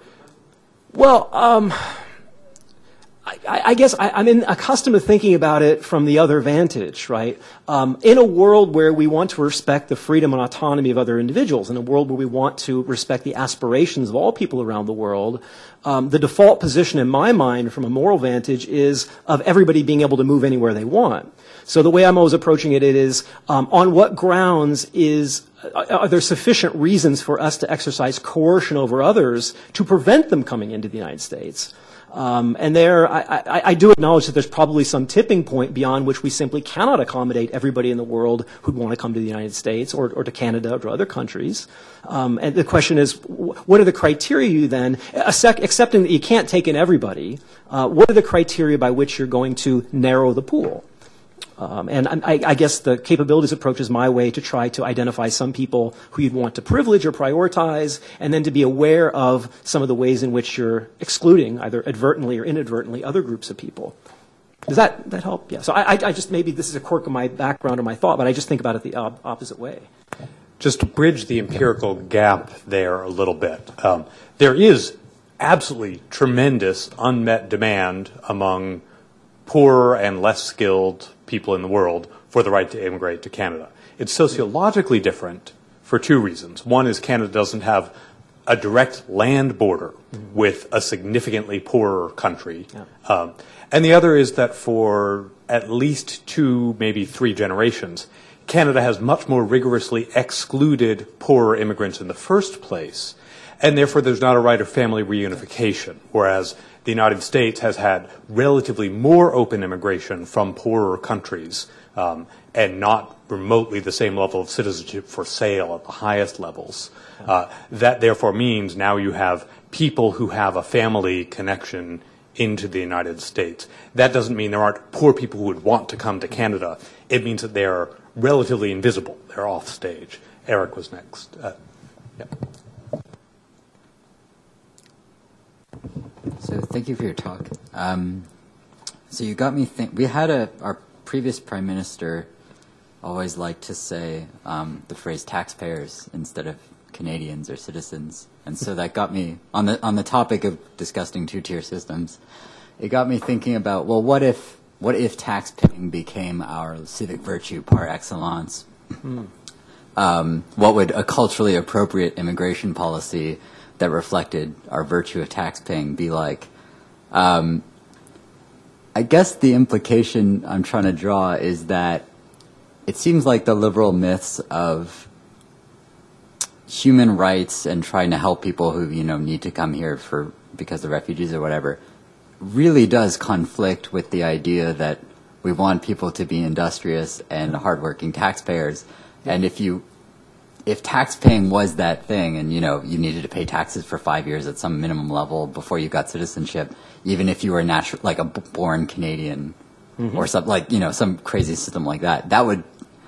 Well, um, I, I guess I, I'm in, accustomed to thinking about it from the other vantage, right? Um, in a world where we want to respect the freedom and autonomy of other individuals, in a world where we want to respect the aspirations of all people around the world, um, the default position in my mind from a moral vantage is of everybody being able to move anywhere they want. So the way I'm always approaching it, it is um, on what grounds is are there sufficient reasons for us to exercise coercion over others to prevent them coming into the United States? Um, and there, I, I, I do acknowledge that there's probably some tipping point beyond which we simply cannot accommodate everybody in the world who'd want to come to the United States or, or to Canada or to other countries. Um, and the question is, what are the criteria you then, accepting that you can't take in everybody, uh, what are the criteria by which you're going to narrow the pool? Um, and I, I guess the capabilities approach is my way to try to identify some people who you'd want to privilege or prioritize, and then to be aware of some of the ways in which you're excluding, either advertently or inadvertently, other groups of people. Does that, that help? Yeah. So I, I, I just, maybe this is a quirk of my background or my thought, but I just think about it the op- opposite way. Just to bridge the empirical gap there a little bit, um, there is absolutely tremendous unmet demand among poorer and less skilled people in the world for the right to immigrate to Canada. It's sociologically different for two reasons. One is Canada doesn't have a direct land border mm-hmm. with a significantly poorer country. Yeah. Um, and the other is that for at least two, maybe three generations, Canada has much more rigorously excluded poorer immigrants in the first place, and therefore there's not a right of family reunification, whereas the United States has had relatively more open immigration from poorer countries um, and not remotely the same level of citizenship for sale at the highest levels. Uh, that therefore means now you have people who have a family connection into the United States. That doesn't mean there aren't poor people who would want to come to Canada. It means that they're relatively invisible. They're off stage. Eric was next. Uh, yeah. So thank you for your talk. Um, so you got me think. We had a our previous prime minister always liked to say um, the phrase taxpayers instead of Canadians or citizens, and so that got me on the on the topic of discussing two-tier systems. It got me thinking about, well, what if what if tax paying became our civic virtue par excellence? Mm. Um, what would a culturally appropriate immigration policy that reflected our virtue of tax paying be like? Um, I guess the implication I'm trying to draw is that it seems like the liberal myths of human rights and trying to help people who, you know, need to come here for because they're refugees or whatever really does conflict with the idea that we want people to be industrious and hardworking taxpayers. And if you if tax paying was that thing, and you know you needed to pay taxes for five years at some minimum level before you got citizenship, even if you were natural, like a born Canadian, mm-hmm. or something like you know some crazy system like that, that would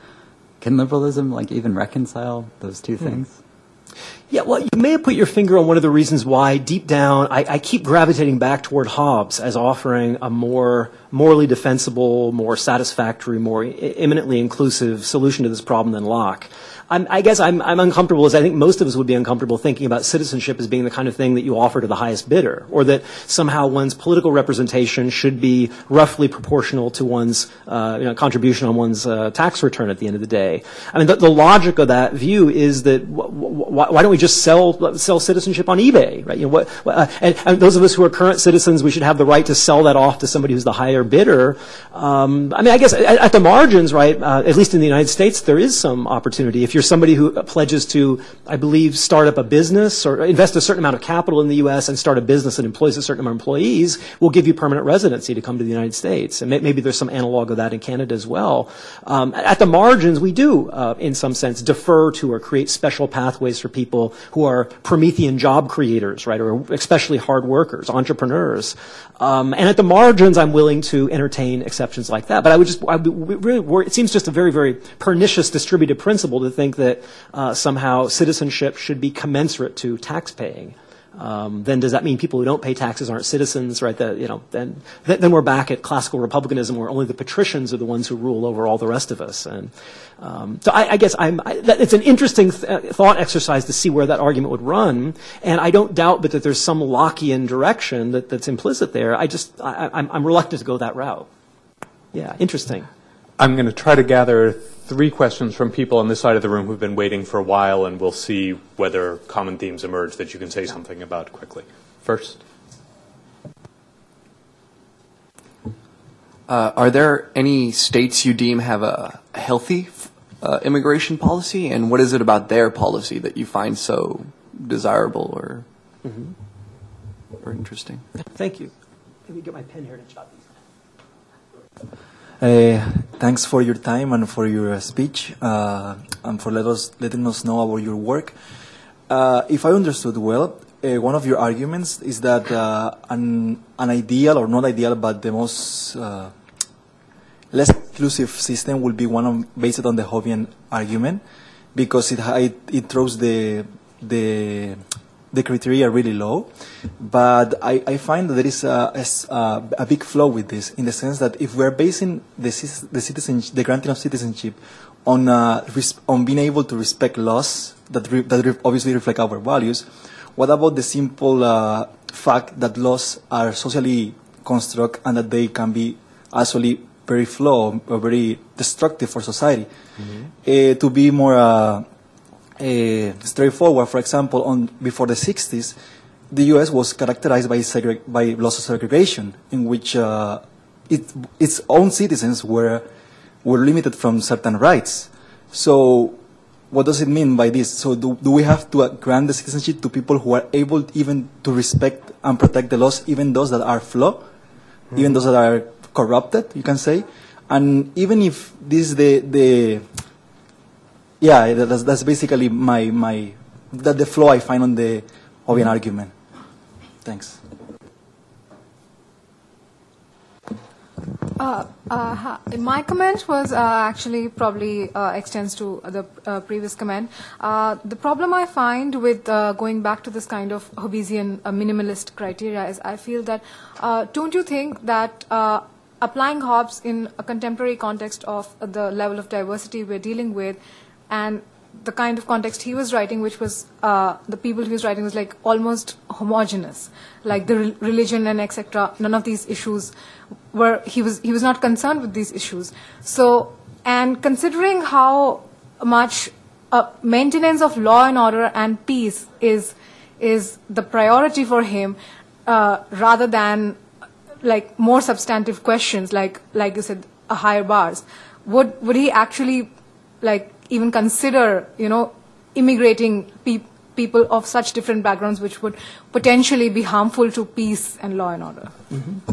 can liberalism like even reconcile those two hmm. things? Yeah, well, you may have put your finger on one of the reasons why, deep down, I, I keep gravitating back toward Hobbes as offering a more morally defensible, more satisfactory, more imminently inclusive solution to this problem than Locke. I'm, I guess I'm, I'm uncomfortable, as I think most of us would be uncomfortable, thinking about citizenship as being the kind of thing that you offer to the highest bidder, or that somehow one's political representation should be roughly proportional to one's uh, you know, contribution on one's uh, tax return at the end of the day. I mean, the, the logic of that view is that wh- wh- why don't we just sell sell citizenship on eBay, right? You know, what, uh, and, and those of us who are current citizens, we should have the right to sell that off to somebody who's the higher bidder. Um, I mean, I guess at, at the margins, right, uh, at least in the United States, there is some opportunity. If you're somebody who pledges to, I believe, start up a business or invest a certain amount of capital in the U S and start a business that employs a certain number of employees, will give you permanent residency to come to the United States. And may, maybe there's some analog of that in Canada as well. Um, at the margins, we do, uh, in some sense, defer to or create special pathways for people who are Promethean job creators, right, or especially hard workers, entrepreneurs. Um, and at the margins, I'm willing to entertain exceptions like that. But I would just, I would really worry, it seems just a very, very pernicious distributive principle to think that uh, somehow citizenship should be commensurate to tax paying. Um, then does that mean people who don't pay taxes aren't citizens, right? That, you know, then, then we're back at classical republicanism where only the patricians are the ones who rule over all the rest of us. And um, so I, I guess I'm, I, that, it's an interesting th- thought exercise to see where that argument would run. And I don't doubt but that there's some Lockean direction that, that's implicit there. I just, I, I'm, I'm reluctant to go that route. Yeah, interesting. I'm going to try to gather three questions from people on this side of the room who've been waiting for a while, and we'll see whether common themes emerge that you can say something about quickly. First. Uh, are there any states you deem have a, a healthy uh, immigration policy, and what is it about their policy that you find so desirable or, mm-hmm. or interesting? Thank you. Let me get my pen here to jot these. Uh, thanks for your time and for your uh, speech uh, and for let us, letting us know about your work. Uh, if I understood well, uh, one of your arguments is that uh, an, an ideal, or not ideal, but the most uh, less inclusive system will be one of, based on the Hobbian argument, because it, it, it throws the, the the criteria really low, but I, I find that there is a, a, a big flaw with this, in the sense that if we're basing the, the, citizen, the granting of citizenship on, uh, res, on being able to respect laws that, re, that re, obviously reflect our values, what about the simple uh, fact that laws are socially construct and that they can be actually very flawed or very destructive for society? Mm-hmm. uh, to be more uh, uh, straightforward, for example, on before the sixties, the U S was characterized by, segre- by laws of segregation, in which uh, it, its own citizens were were limited from certain rights. So, what does it mean by this? So, do, do we have to uh, grant the citizenship to people who are able even to respect and protect the laws, even those that are flawed, mm-hmm. even those that are corrupted, you can say? And even if this is the, the yeah, that's, that's basically my, my, that the flaw I find on the Hobbesian argument. Thanks. Uh, uh, my comment was uh, actually probably uh, extends to the uh, previous comment. Uh, the problem I find with uh, going back to this kind of Hobbesian uh, minimalist criteria is I feel that, uh, don't you think that uh, applying Hobbes in a contemporary context of the level of diversity we're dealing with and the kind of context he was writing, which was uh, the people he was writing was like almost homogenous, like the re- religion and et cetera. None of these issues were he was he was not concerned with these issues. So, and considering how much uh, maintenance of law and order and peace is is the priority for him, uh, rather than like more substantive questions, like like you said, a higher bars, would would he actually like even consider, you know, immigrating pe- people of such different backgrounds, which would potentially be harmful to peace and law and order? Mm-hmm.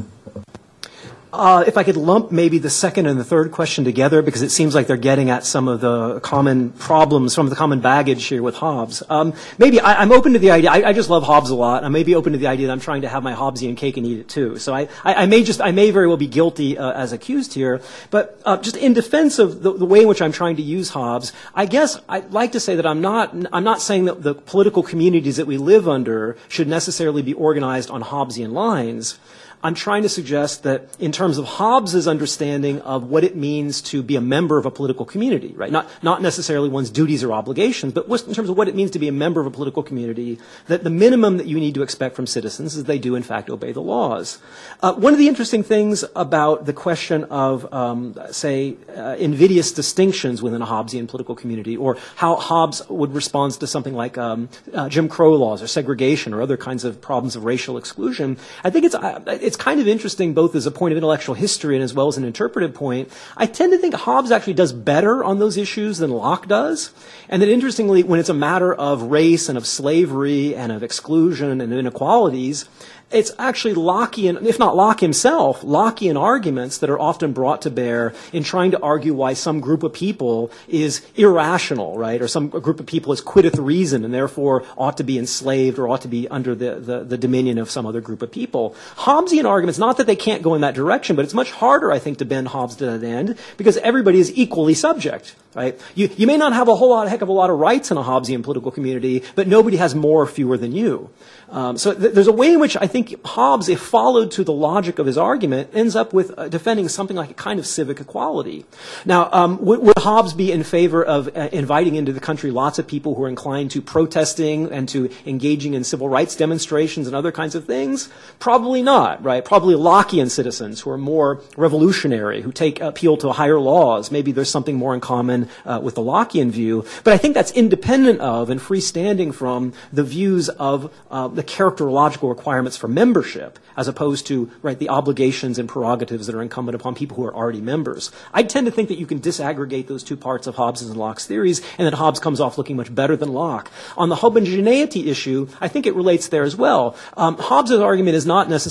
Uh, if I could lump maybe the second and the third question together, because it seems like they're getting at some of the common problems, some of the common baggage here with Hobbes. Um, maybe I, I'm open to the idea. I, I just love Hobbes a lot. I may be open to the idea that I'm trying to have my Hobbesian cake and eat it too. So I, I, I may just, I may very well be guilty uh, as accused here. But uh, just in defense of the, the way in which I'm trying to use Hobbes, I guess I'd like to say that I'm not, I'm not saying that the political communities that we live under should necessarily be organized on Hobbesian lines. I'm trying to suggest that in terms of Hobbes's understanding of what it means to be a member of a political community, right? Not, not necessarily one's duties or obligations, but in terms of what it means to be a member of a political community, that the minimum that you need to expect from citizens is they do, in fact, obey the laws. Uh, one of the interesting things about the question of, um, say, uh, invidious distinctions within a Hobbesian political community, or how Hobbes would respond to something like um, uh, Jim Crow laws or segregation or other kinds of problems of racial exclusion, I think it's, uh, it's It's kind of interesting both as a point of intellectual history and as well as an interpretive point. I tend to think Hobbes actually does better on those issues than Locke does. And that interestingly, when it's a matter of race and of slavery and of exclusion and inequalities, it's actually Lockean, if not Locke himself, Lockean arguments that are often brought to bear in trying to argue why some group of people is irrational, right? Or some group of people is quitteth reason and therefore ought to be enslaved or ought to be under the, the, the dominion of some other group of people. Hobbesian arguments, not that they can't go in that direction, but it's much harder, I think, to bend Hobbes to that end because everybody is equally subject, right? You, you may not have a whole lot, a heck of a lot of rights in a Hobbesian political community, but nobody has more or fewer than you. Um, so th- there's a way in which I think Hobbes, if followed to the logic of his argument, ends up with uh, defending something like a kind of civic equality. Now, um, would, would Hobbes be in favor of uh, inviting into the country lots of people who are inclined to protesting and to engaging in civil rights demonstrations and other kinds of things? Probably not, right? Probably Lockean citizens who are more revolutionary, who take appeal to higher laws. Maybe there's something more in common uh, with the Lockean view. But I think that's independent of and freestanding from the views of uh, the characterological requirements for membership, as opposed to, right, the obligations and prerogatives that are incumbent upon people who are already members. I tend to think that you can disaggregate those two parts of Hobbes' and Locke's theories, and that Hobbes comes off looking much better than Locke. On the homogeneity issue, I think it relates there as well. Um, Hobbes' argument is not necessarily that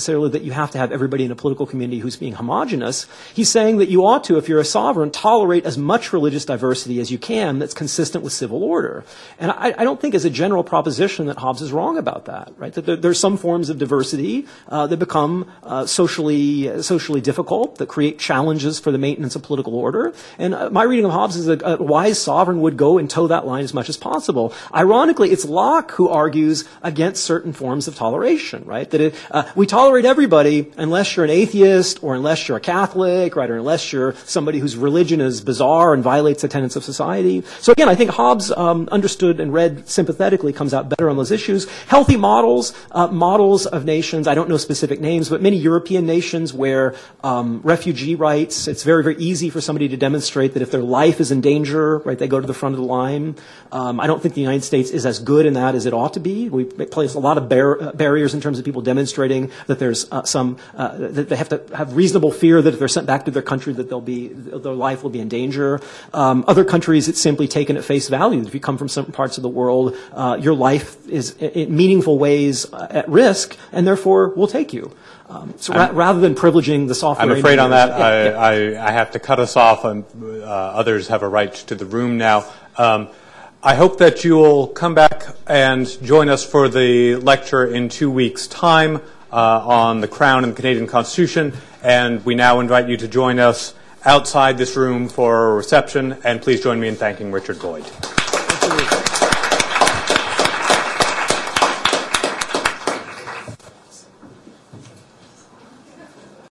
that you have to have everybody in a political community who's being homogenous. He's saying that you ought to, if you're a sovereign, tolerate as much religious diversity as you can that's consistent with civil order. And I, I don't think as a general proposition that Hobbes is wrong about that, right? That there, there's some forms of diversity uh, that become uh, socially uh, socially difficult, that create challenges for the maintenance of political order. And uh, my reading of Hobbes is that a wise sovereign would go and toe that line as much as possible. Ironically, it's Locke who argues against certain forms of toleration, right? That it, uh, we tolerate everybody unless you're an atheist or unless you're a Catholic, right? Or unless you're somebody whose religion is bizarre and violates the tenets of society. So again, I think Hobbes um, understood and read sympathetically comes out better on those issues. Healthy models, uh, models of nations, I don't know specific names, but many European nations where um, refugee rights, it's very, very easy for somebody to demonstrate that if their life is in danger, right, they go to the front of the line. Um, I don't think the United States is as good in that as it ought to be. We place a lot of bar- uh, barriers in terms of people demonstrating that there's uh, some, uh, that they have to have reasonable fear that if they're sent back to their country that they'll be, their life will be in danger. Um, other countries, it's simply taken at face value. If you come from certain parts of the world, uh, your life is in meaningful ways uh, at risk, and therefore we'll take you. Um, so ra- rather than privileging the software, I'm afraid on that yeah, I, yeah. I, I have to cut us off, and uh, others have a right to the room now. Um, I hope that you'll come back and join us for the lecture in two weeks' time uh, on the Crown and the Canadian Constitution, and we now invite you to join us outside this room for a reception, and please join me in thanking Richard Boyd. Thank you.